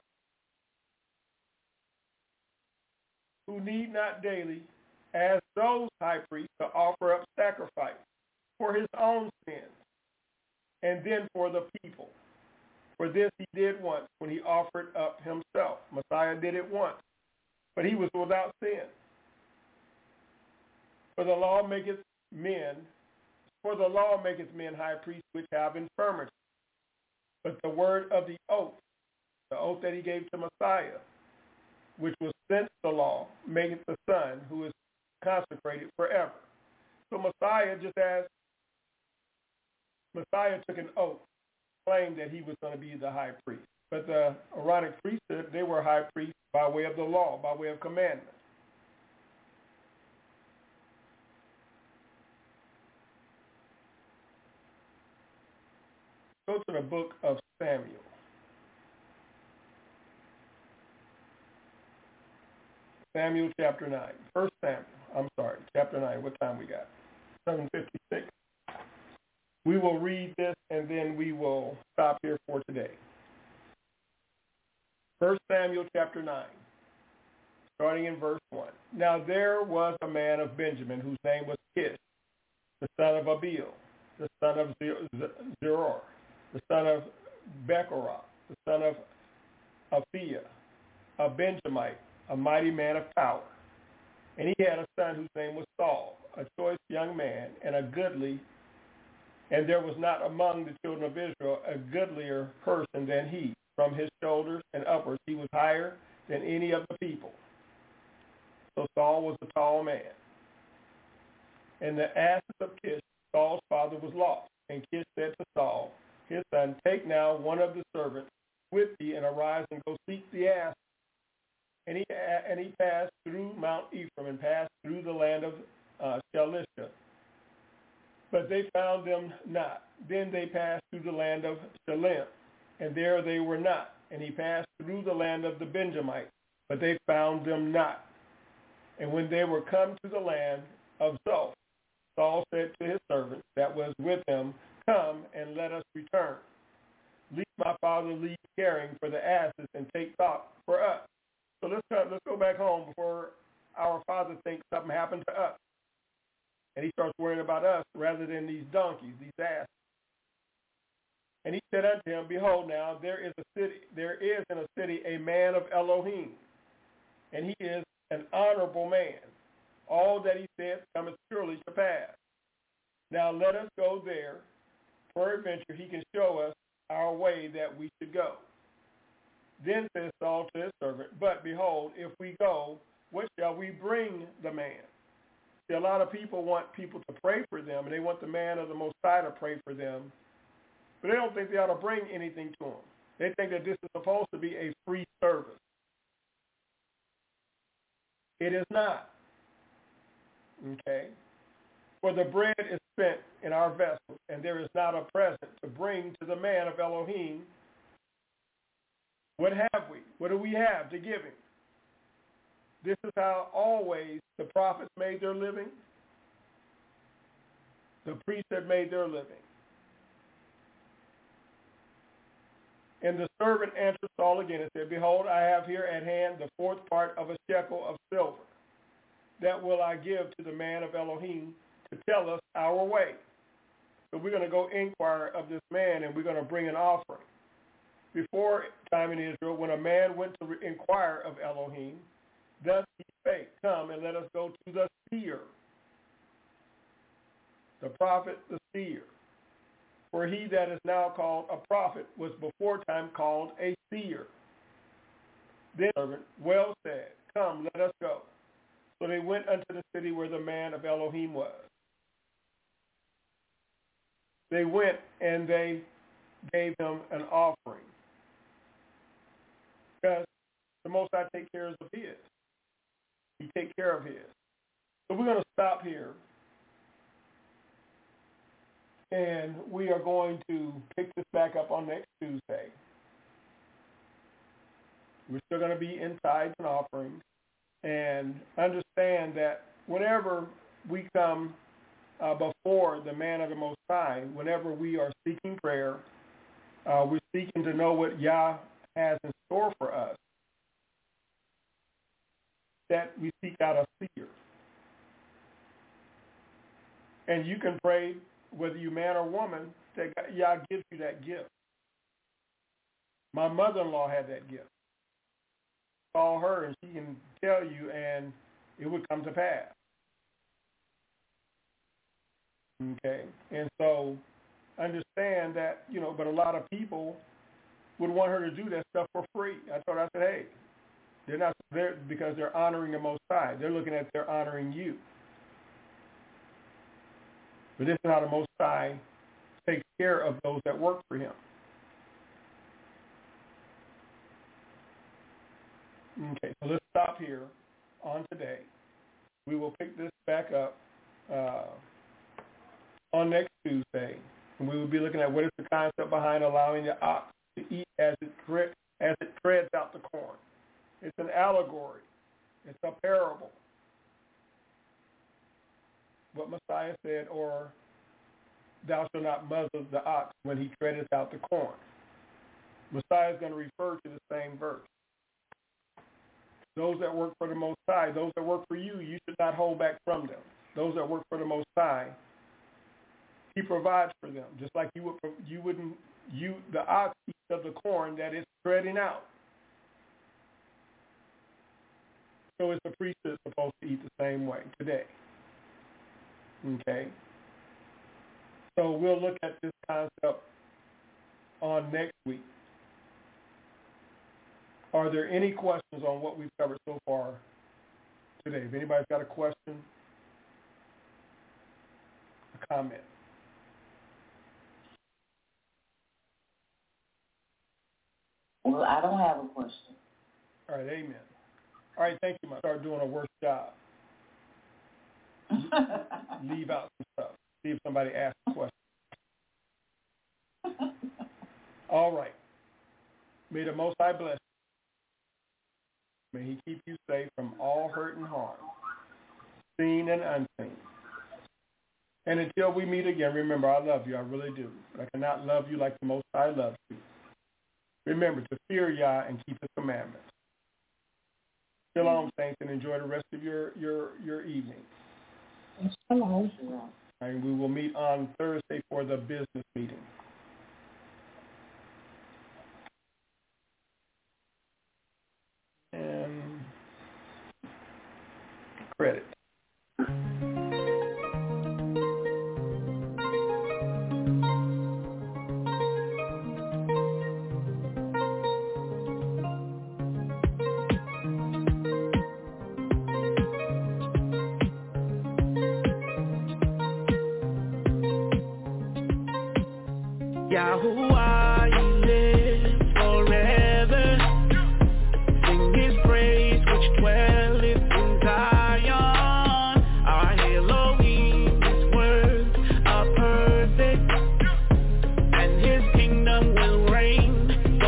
S3: who need not daily, as those high priests, to offer up sacrifice for his own sins, and then for the people. For this he did once, when he offered up himself. Messiah did it once, but he was without sin. For the law maketh men, for the law maketh men high priests which have infirmity. But the word of the oath, the oath that he gave to Messiah, which was since the law, maketh the Son, who is consecrated forever. So Messiah, just as Messiah took an oath, claimed that he was going to be the high priest. But the Aaronic priesthood, they were high priests by way of the law, by way of commandment. Go to the book of Samuel. Samuel chapter nine. First Samuel. I'm sorry, chapter nine. What time we got? seven fifty-six. We will read this and then we will stop here for today. First Samuel chapter nine, starting in verse one. Now there was a man of Benjamin whose name was Kish, the son of Abiel, the son of Zeror, the son of Bechorath, the son of Aphiah, a Benjamite, a mighty man of power. And he had a son whose name was Saul, a choice young man and a goodly And there was not among the children of Israel a goodlier person than he. From his shoulders and upwards, he was higher than any of the people. So Saul was a tall man. And the asses of Kish, Saul's father, was lost. And Kish said to Saul, his son, take now one of the servants with thee, and arise and go seek the ass. And he and he passed through Mount Ephraim and passed through the land of uh, Shalisha. But they found them not. Then they passed through the land of Shalim, and there they were not. And he passed through the land of the Benjamites, but they found them not. And when they were come to the land of Zoph, Saul said to his servant that was with him, come and let us return. Leave my father leave caring for the asses and take thought for us. So let's go, let's go back home before our father thinks something happened to us. And he starts worrying about us rather than these donkeys, these asses. And he said unto him, behold now, there is a city, there is in a city a man of Elohim, and he is an honorable man. All that he saith cometh surely to pass. Now let us go there. Peradventure he can show us our way that we should go. Then says Saul to his servant, but behold, if we go, what shall we bring the man? See, a lot of people want people to pray for them, and they want the man of the Most High to pray for them, but they don't think they ought to bring anything to them. They think that this is supposed to be a free service. It is not. Okay? For the bread is spent in our vessels, and there is not a present to bring to the man of Elohim. What have we? What do we have to give him? This is how always the prophets made their living. The priests had made their living. And the servant answered Saul again and said, behold, I have here at hand the fourth part of a shekel of silver. That will I give to the man of Elohim to tell us our way. So we're going to go inquire of this man, and we're going to bring an offering. Before time in Israel, when a man went to inquire of Elohim, thus he spake, come and let us go to the seer, the prophet, the seer. For he that is now called a prophet was before time called a seer. Then the servant well said, come, let us go. So they went unto the city where the man of Elohim was. They went and they gave him an offering. Because the Most High take care of his. He take care of his. So we're going to stop here. And we are going to pick this back up on next Tuesday. We're still going to be in tithes and offerings. And understand that whenever we come uh, before the man of the Most High, whenever we are seeking prayer, uh, we're seeking to know what Yah has in store for us, that we seek out a seer. And you can pray, whether you man or woman, that Yah gives you that gift. My mother-in-law had that gift. Call her and she can tell you, and it would come to pass. Okay? And so understand that, you know, but a lot of people would want her to do that stuff for free. I told her, I said, hey, they're not there because they're honoring the Most High. They're looking at they're honoring you. But this is how the Most High takes care of those that work for him. Okay, so let's stop here on today. We will pick this back up uh, on next Tuesday, and we will be looking at what is the concept behind allowing the ox to eat as it tre- as it treads out the corn. It's an allegory. It's a parable. What Messiah said, or thou shalt not muzzle the ox when he treadeth out the corn. Messiah is going to refer to the same verse. Those that work for the Most High, those that work for you, you should not hold back from them. Those that work for the Most High, he provides for them, just like you would. You wouldn't. You the ox eats of the corn that is treading out. So is the priesthood supposed to eat the same way today? Okay. So we'll look at this concept on next week. Are there any questions on what we've covered so far today? If anybody's got a question, a comment.
S4: Well, I don't have a question.
S3: All right, amen. All right, thank you. I start doing a worse job. Leave out some stuff. See if somebody asks a question. All right. May the Most High bless you. May he keep you safe from all hurt and harm, seen and unseen. And until we meet again, remember, I love you. I really do. I cannot love you like the Most High loves you. Remember to fear Yah and keep His commandments. Shalom, saints, and enjoy the rest of your, your, your evening.
S4: Shalom.
S3: And we will meet on Thursday for the business meeting. And credit.
S2: Yahuwah, you live forever. Sing His praise which dwelleth in Zion. Our Elohim, His words are perfect, and His kingdom will reign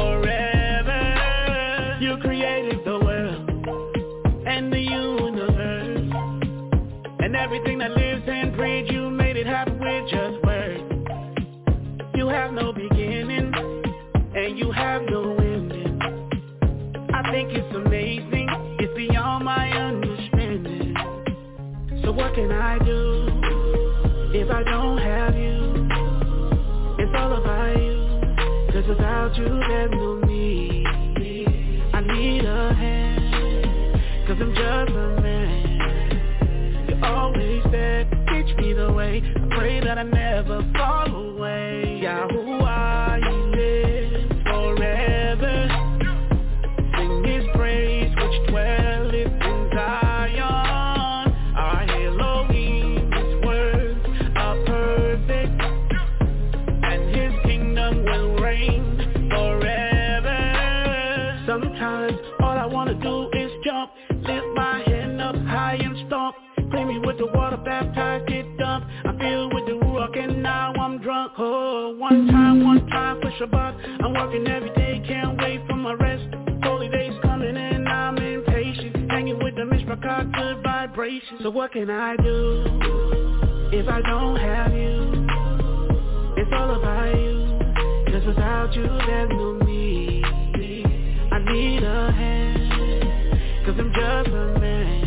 S2: forever. You created the world and the universe, and everything that lives and breathes. You made it happen with just words. You have no beginning, and you have no ending. I think it's amazing, it's beyond my understanding. So what can I do if I don't have you? It's all about you, cause without you there's no me. I need a hand, cause I'm just a man. You're always there to teach me the way. I pray that I never fall away. Yahuwah, you live forever. Sing His praise which dwelleth in Zion. Our Elohim, His words are perfect, and His kingdom will reign forever. Sometimes all I wanna do is jump, lift my hand up high and stomp. Clean me with the water, baptized, get dumped. I'm filled with the Ruach and now I'm drunk. Oh, one time, one time for Shabbat. I'm working every day, can't wait for my rest. Holy days coming and I'm impatient. Hanging with the Mishpachah, good vibration. So what can I do if I don't have you? It's all about you, cause without you there's no me. I need a hand, cause I'm just a man.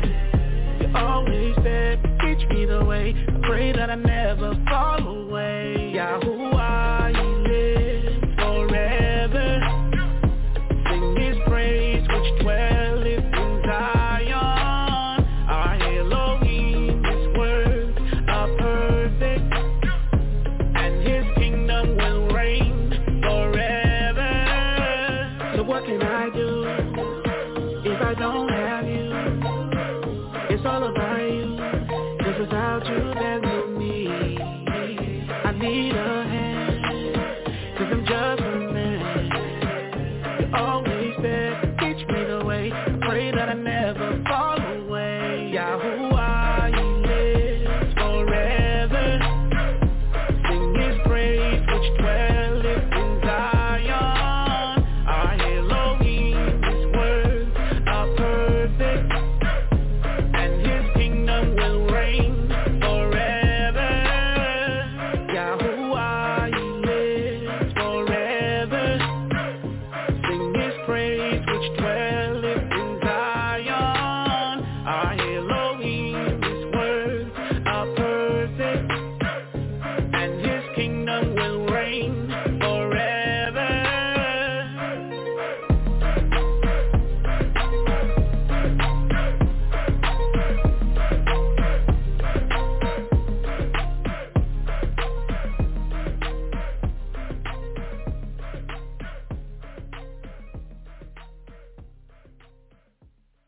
S2: Always there to teach me the way. I pray that I never fall away. Yahuwah, you live forever. Sing His praise which dwelleth in Zion. Our Elohim, His words are perfect, and His kingdom will reign forever. So what can I do if I don't have you? It's all about you, cause without you there's no me. I need a hand, cause I'm just a man. You're always there to teach me the way. I pray that I never fall away. Yahuwah, you live forever. Sing His praise which dwelleth in Zion. Our Elohim, His words are perfect, will reign forever. Yahuwah, you live forever. Sing His praise.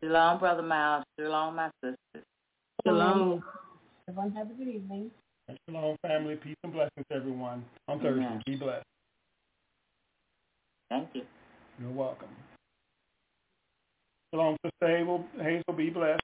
S4: Shalom, Brother Miles. Shalom, my sisters.
S5: Shalom.
S6: Everyone have a good evening.
S3: And shalom, family. Peace and blessings, everyone. On Thursday.
S4: Amen.
S3: Be blessed.
S4: Thank you.
S3: You're welcome. Shalom, Sister Hazel. Hazel, be blessed.